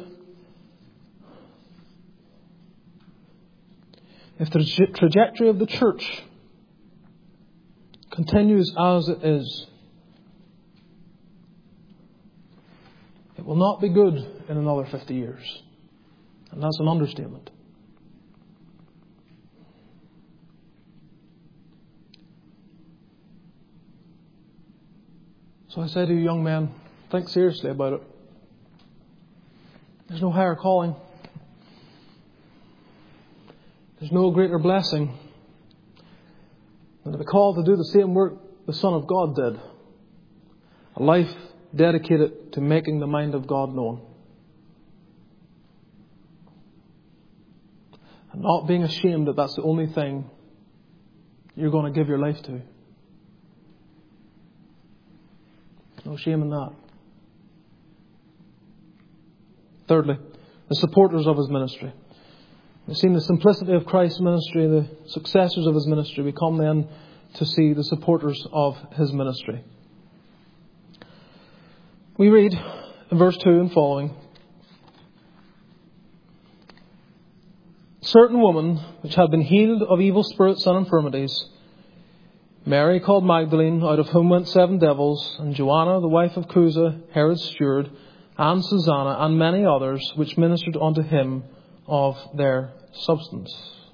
If the tra- trajectory of the church continues as it is, it will not be good in another fifty years. And that's an understatement. So I say to you young men, think seriously about it. There's no higher calling. There's no greater blessing than to be called to do the same work the Son of God did. A life dedicated to making the mind of God known. And not being ashamed that that's the only thing you're going to give your life to. No shame in that. Thirdly, the supporters of His ministry. We've seen the simplicity of Christ's ministry, the successors of His ministry. We come then to see the supporters of His ministry. We read in verse two and following, certain woman which had been healed of evil spirits and infirmities, Mary called Magdalene, out of whom went seven devils, and Joanna, the wife of Chuza, Herod's steward, and Susanna, and many others, which ministered unto him of their substance.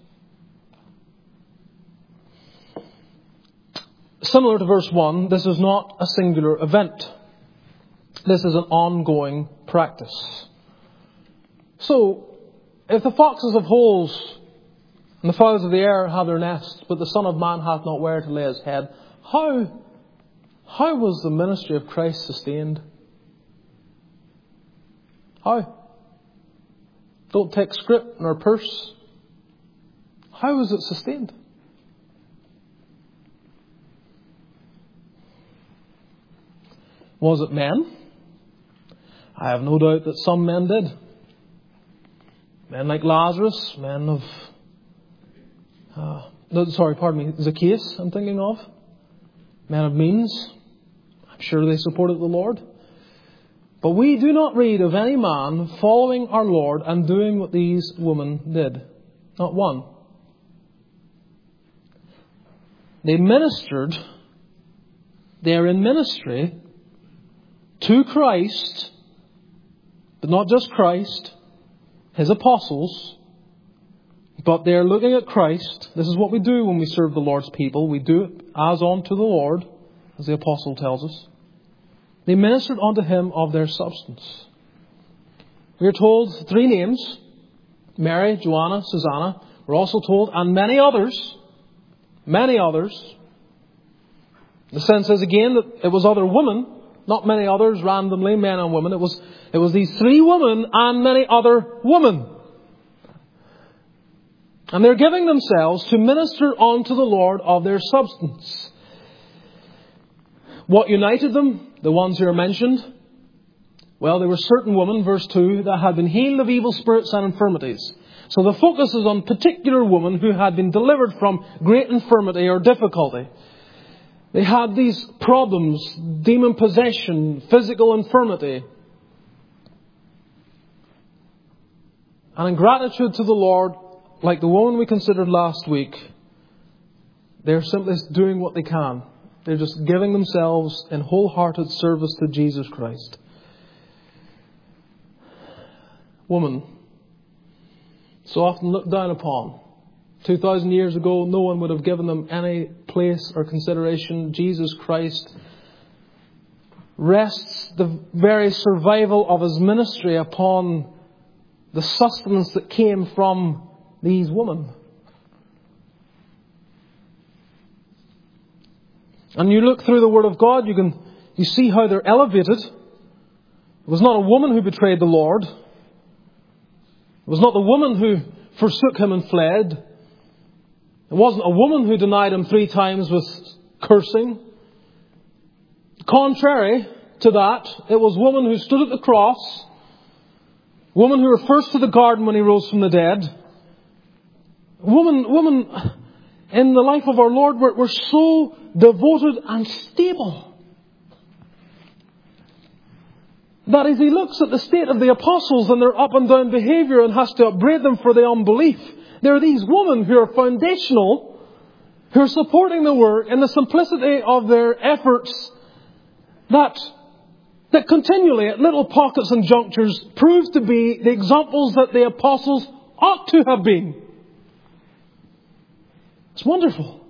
Similar to verse one, this is not a singular event. This is an ongoing practice. So, if the foxes have holes and the fowls of the air have their nests, but the Son of Man hath not where to lay his head, how, how was the ministry of Christ sustained? How? Don't take scrip nor purse. How was it sustained? Was it men? I have no doubt that some men did. Men like Lazarus, men of uh, no, sorry, pardon me, Zacchaeus I'm thinking of. Man of means. I'm sure they supported the Lord. But we do not read of any man following our Lord and doing what these women did. Not one. They ministered, they are in ministry to Christ, but not just Christ, His apostles, but they are looking at Christ. This is what we do when we serve the Lord's people. We do it as unto the Lord, as the apostle tells us. They ministered unto Him of their substance. We are told three names: Mary, Joanna, Susanna. We're also told, and many others. Many others. The sense is again that it was other women, not many others, randomly, men and women. It was, it was these three women and many other women. And they're giving themselves to minister unto the Lord of their substance. What united them, the ones who are mentioned? Well, there were certain women, verse two, that had been healed of evil spirits and infirmities. So the focus is on particular women who had been delivered from great infirmity or difficulty. They had these problems, demon possession, physical infirmity. And in gratitude to the Lord, like the woman we considered last week, they're simply doing what they can. They're just giving themselves in wholehearted service to Jesus Christ. Woman, so often looked down upon. Two thousand years ago, no one would have given them any place or consideration. Jesus Christ rests the very survival of His ministry upon the sustenance that came from these women. And you look through the Word of God, you can you see how they're elevated. It was not a woman who betrayed the Lord. It was not the woman who forsook Him and fled. It wasn't a woman who denied Him three times with cursing. Contrary to that, it was woman who stood at the cross. Woman who were first to the garden when He rose from the dead. Woman, woman in the life of our Lord were, were so devoted and stable that as He looks at the state of the apostles and their up and down behaviour and has to upbraid them for their unbelief, there are these women who are foundational, who are supporting the work in the simplicity of their efforts that, that continually at little pockets and junctures prove to be the examples that the apostles ought to have been. It's wonderful.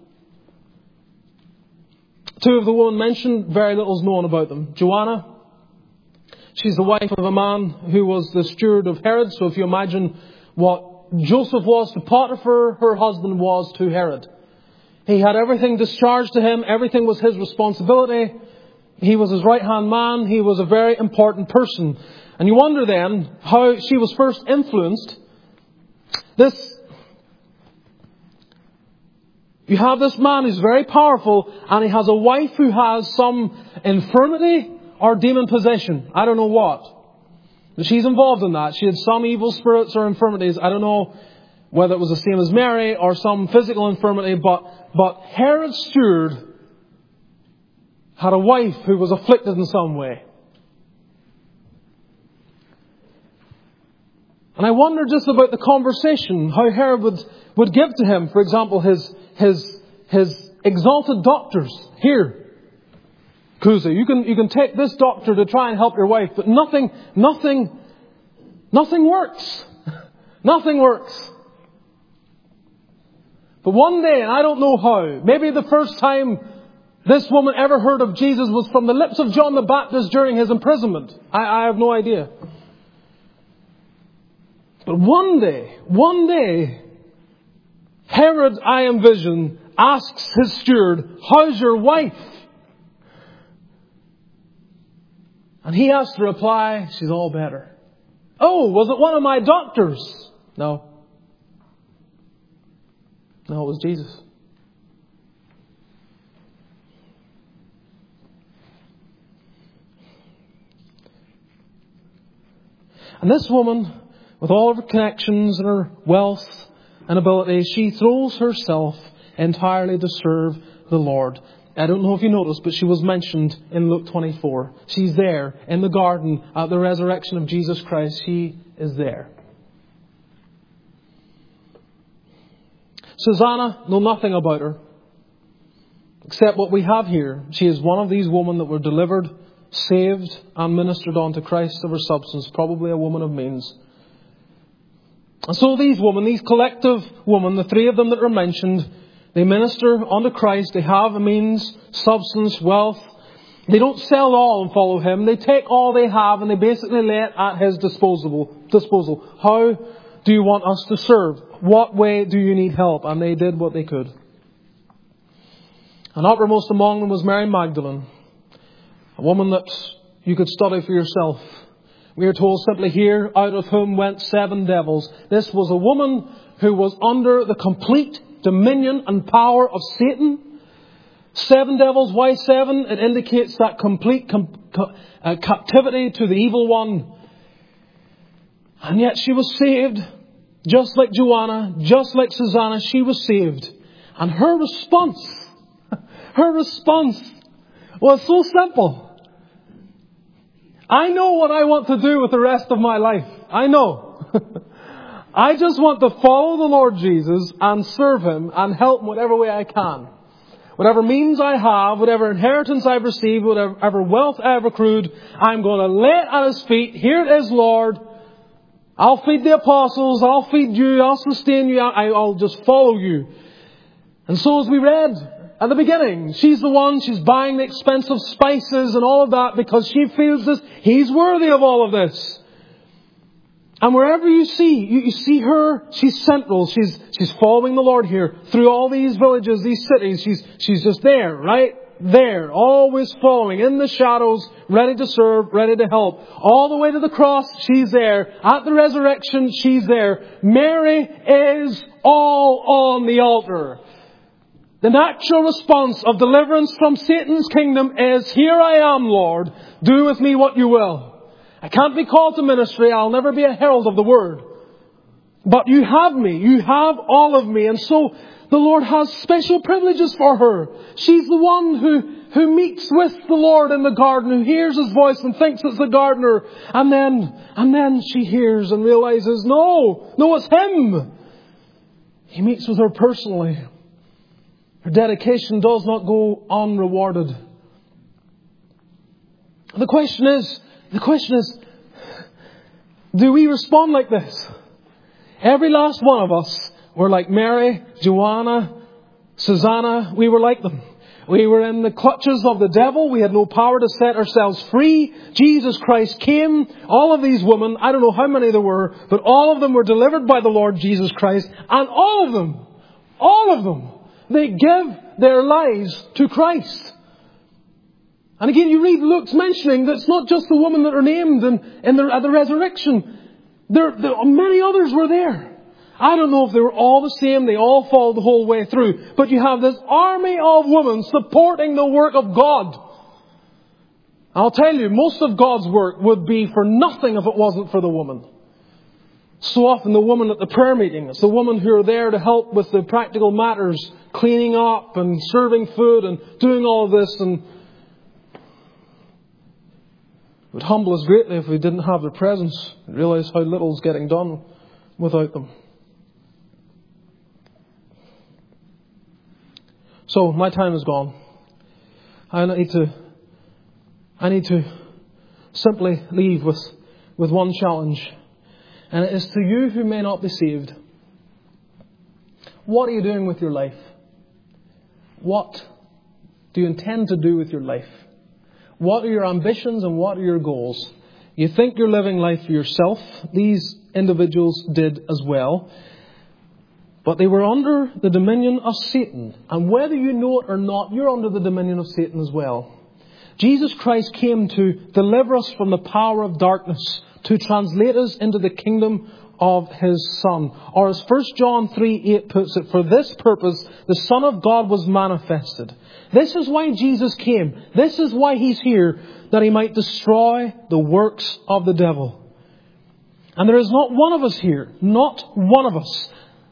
Two of the women mentioned, very little is known about them. Joanna, she's the wife of a man who was the steward of Herod. So if you imagine what Joseph was to Potiphar, her husband was to Herod. He had everything discharged to him. Everything was his responsibility. He was his right-hand man. He was a very important person. And you wonder then how she was first influenced. This, you have this man who's very powerful, and he has a wife who has some infirmity or demon possession. I don't know what. She's involved in that. She had some evil spirits or infirmities. I don't know whether it was the same as Mary or some physical infirmity, but, but Herod's steward had a wife who was afflicted in some way. And I wonder just about the conversation, how Herod would, would give to him, for example, his, his, his exalted doctors. Here, Cusa, you can, you can take this doctor to try and help your wife, but nothing, nothing, nothing works. Nothing works. But one day, and I don't know how, maybe the first time this woman ever heard of Jesus was from the lips of John the Baptist during his imprisonment. I, I have no idea. But one day, one day, Herod, I envision, asks his steward, "How's your wife?" And he has to reply, "She's all better." "Oh, was it one of my doctors?" No. No, it was Jesus. And this woman, with all of her connections and her wealth and ability, she throws herself entirely to serve the Lord. I don't know if you noticed, but she was mentioned in Luke twenty-four. She's there in the garden at the resurrection of Jesus Christ. She is there. Susanna, know nothing about her, except what we have here. She is one of these women that were delivered, saved, and ministered on to Christ of her substance, probably a woman of means. And so these women, these collective women, the three of them that are mentioned, they minister unto Christ. They have a means, substance, wealth. They don't sell all and follow Him. They take all they have and they basically lay it at His disposal. disposal. How do you want us to serve? What way do you need help? And they did what they could. And uppermost among them was Mary Magdalene, a woman that you could study for yourself. We are told simply here, out of whom went seven devils. This was a woman who was under the complete dominion and power of Satan. Seven devils. Why seven? It indicates that complete com- uh, captivity to the evil one. And yet she was saved. Just like Joanna, just like Susanna, she was saved. And her response, her response was so simple. I know what I want to do with the rest of my life. I know. I just want to follow the Lord Jesus and serve Him and help in whatever way I can. Whatever means I have, whatever inheritance I've received, whatever wealth I've accrued, I'm going to lay it at His feet. Here it is, Lord. I'll feed the apostles. I'll feed you. I'll sustain you. I'll just follow you. And so as we read at the beginning, she's the one, she's buying the expensive spices and all of that because she feels this, He's worthy of all of this. And wherever you see, you, you see her, she's central. She's, she's following the Lord here through all these villages, these cities. She's, she's just there, right? There, always following in the shadows, ready to serve, ready to help. All the way to the cross, she's there. At the resurrection, she's there. Mary is all on the altar. The natural response of deliverance from Satan's kingdom is, here I am, Lord. Do with me what you will. I can't be called to ministry. I'll never be a herald of the word. But you have me. You have all of me. And so the Lord has special privileges for her. She's the one who, who meets with the Lord in the garden, who hears His voice and thinks it's the gardener. And then, and then she hears and realizes, no, no, it's Him. He meets with her personally. Her dedication does not go unrewarded. The question is, the question is, do we respond like this? Every last one of us were like Mary, Joanna, Susanna. We were like them. We were in the clutches of the devil. We had no power to set ourselves free. Jesus Christ came. All of these women, I don't know how many there were, but all of them were delivered by the Lord Jesus Christ. And all of them, all of them, they give their lives to Christ. And again, you read Luke's mentioning that it's not just the women that are named in, in the, at the resurrection. There, there, many others were there. I don't know if they were all the same. They all followed the whole way through. But you have this army of women supporting the work of God. I'll tell you, most of God's work would be for nothing if it wasn't for the woman. So often the woman at the prayer meeting, it's the women who are there to help with the practical matters, cleaning up and serving food and doing all of this. And it would humble us greatly if we didn't have their presence and realize how little is getting done without them. So my time is gone. I need to, I need to simply leave with, with one challenge. And it is to you who may not be saved. What are you doing with your life? What do you intend to do with your life? What are your ambitions and what are your goals? You think you're living life for yourself. These individuals did as well. But they were under the dominion of Satan. And whether you know it or not, you're under the dominion of Satan as well. Jesus Christ came to deliver us from the power of darkness, to translate us into the kingdom of His Son. Or as First John three eight puts it, for this purpose the Son of God was manifested. This is why Jesus came. This is why He's here, that He might destroy the works of the devil. And there is not one of us here, not one of us,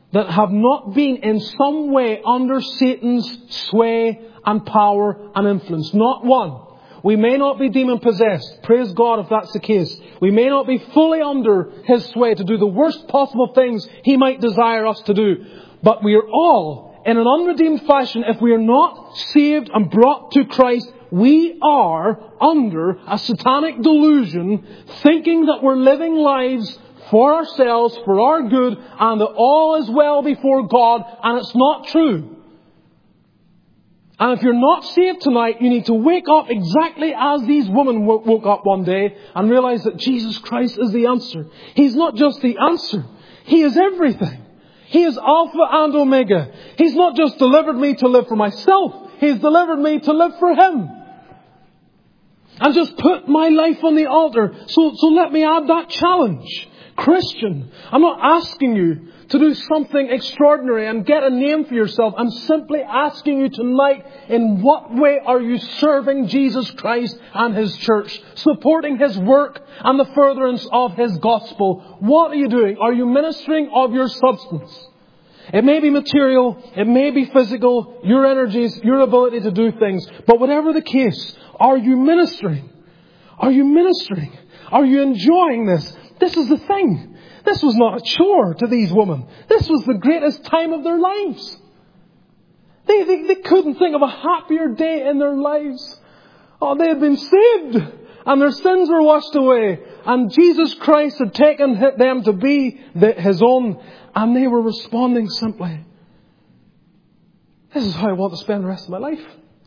that have not been in some way under Satan's sway and power and influence. Not one. We may not be demon-possessed. Praise God if that's the case. We may not be fully under His sway to do the worst possible things He might desire us to do. But we are all, in an unredeemed fashion, if we are not saved and brought to Christ, we are under a satanic delusion, thinking that we're living lives for ourselves, for our good, and that all is well before God, and it's not true. And if you're not saved tonight, you need to wake up exactly as these women woke up one day and realize that Jesus Christ is the answer. He's not just the answer. He is everything. He is Alpha and Omega. He's not just delivered me to live for myself. He's delivered me to live for Him. And just put my life on the altar. So, so let me add that challenge. Christian, I'm not asking you to do something extraordinary and get a name for yourself. I'm simply asking you tonight, in what way are you serving Jesus Christ and His church, supporting His work and the furtherance of His gospel? What are you doing? Are you ministering of your substance? It may be material, it may be physical, your energies, your ability to do things. But whatever the case, are you ministering? Are you ministering? Are you enjoying this? This is the thing. This was not a chore to these women. This was the greatest time of their lives. They, they, they couldn't think of a happier day in their lives. Oh, they had been saved and their sins were washed away. And Jesus Christ had taken them to be the, His own. And they were responding simply, this is how I want to spend the rest of my life.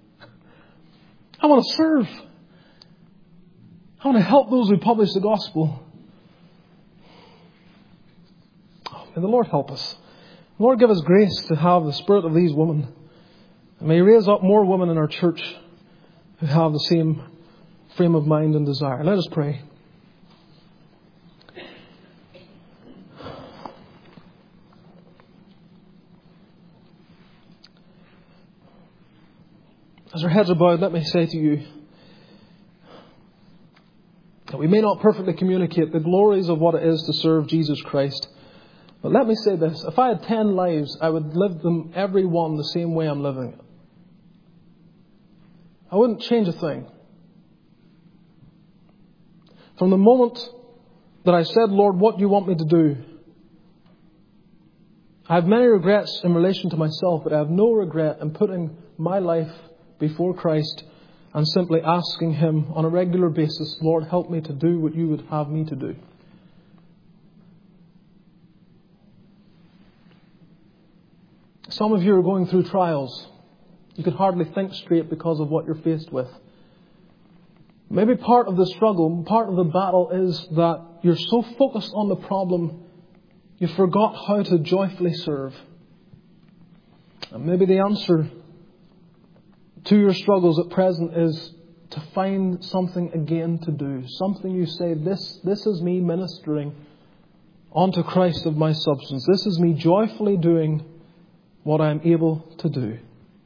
I want to serve. I want to help those who publish the gospel. May the Lord help us. Lord, give us grace to have the spirit of these women. And may He raise up more women in our church who have the same frame of mind and desire. Let us pray. As our heads are bowed, let me say to you that we may not perfectly communicate the glories of what it is to serve Jesus Christ. But let me say this. If I had ten lives, I would live them every one the same way I'm living it. I wouldn't change a thing. From the moment that I said, Lord, what do you want me to do? I have many regrets in relation to myself, but I have no regret in putting my life before Christ and simply asking Him on a regular basis, Lord, help me to do what you would have me to do. Some of you are going through trials. You can hardly think straight because of what you're faced with. Maybe part of the struggle, part of the battle is that you're so focused on the problem, you forgot how to joyfully serve. And maybe the answer to your struggles at present is to find something again to do. Something you say, this, this is me ministering unto Christ of my substance. This is me joyfully doing what I am able to do.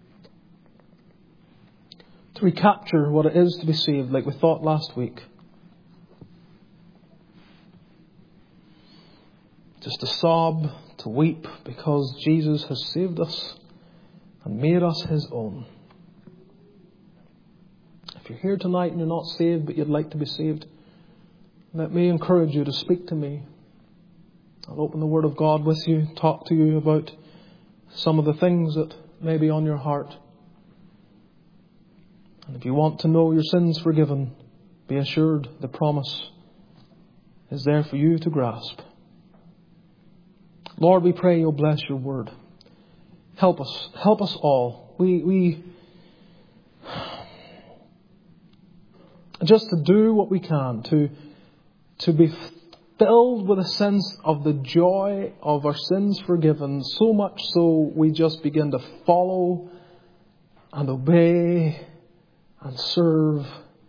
To recapture what it is to be saved, like we thought last week. Just to sob, to weep, because Jesus has saved us and made us His own. If you're here tonight and you're not saved, but you'd like to be saved, let me encourage you to speak to me. I'll open the Word of God with you, talk to you about some of the things that may be on your heart. And if you want to know your sins forgiven, be assured the promise is there for you to grasp. Lord, we pray You'll bless Your Word. Help us. Help us all. We, we just to do what we can, to, to be filled with a sense of the joy of our sins forgiven, so much so we just begin to follow and obey and serve.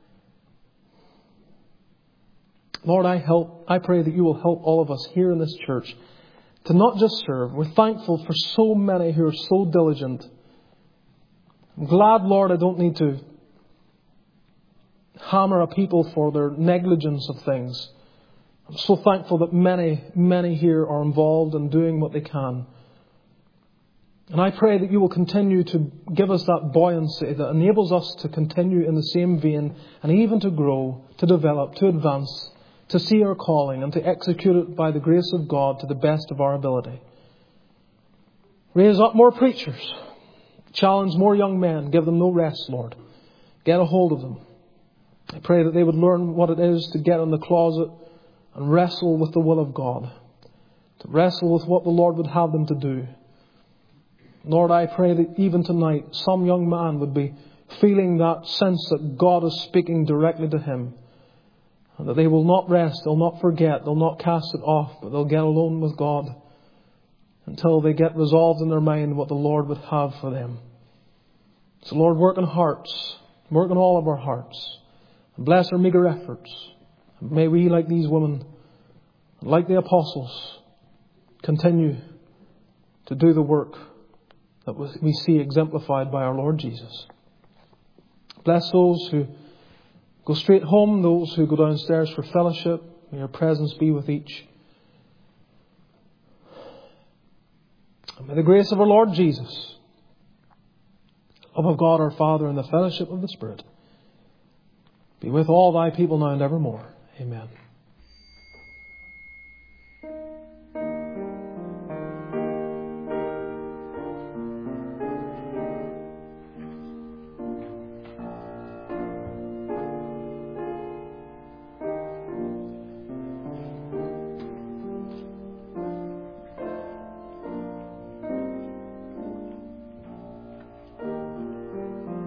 Lord, I help. I pray that You will help all of us here in this church to not just serve. We're thankful for so many who are so diligent. I'm glad, Lord, I don't need to hammer a people for their negligence of things. I'm so thankful that many, many here are involved in doing what they can And I pray that you will continue to give us that buoyancy that enables us to continue in the same vein and even to grow, to develop, to advance, to see our calling and to execute it by the grace of God to the best of our ability. Raise up more preachers. Challenge more young men. Give them no rest, Lord. Get a hold of them. I pray that they would learn what it is to get in the closet and wrestle with the will of God. To wrestle with what the Lord would have them to do. Lord, I pray that even tonight some young man would be feeling that sense that God is speaking directly to him. And that they will not rest, they'll not forget, they'll not cast it off, but they'll get alone with God until they get resolved in their mind what the Lord would have for them. So Lord, work in hearts, work in all of our hearts. And bless our meager efforts. And may we, like these women, like the apostles, continue to do the work that we see exemplified by our Lord Jesus. Bless those who go straight home, those who go downstairs for fellowship. May your presence be with each. And may the grace of our Lord Jesus, love of God our Father, and the fellowship of the Spirit be with all thy people now and evermore. Amen.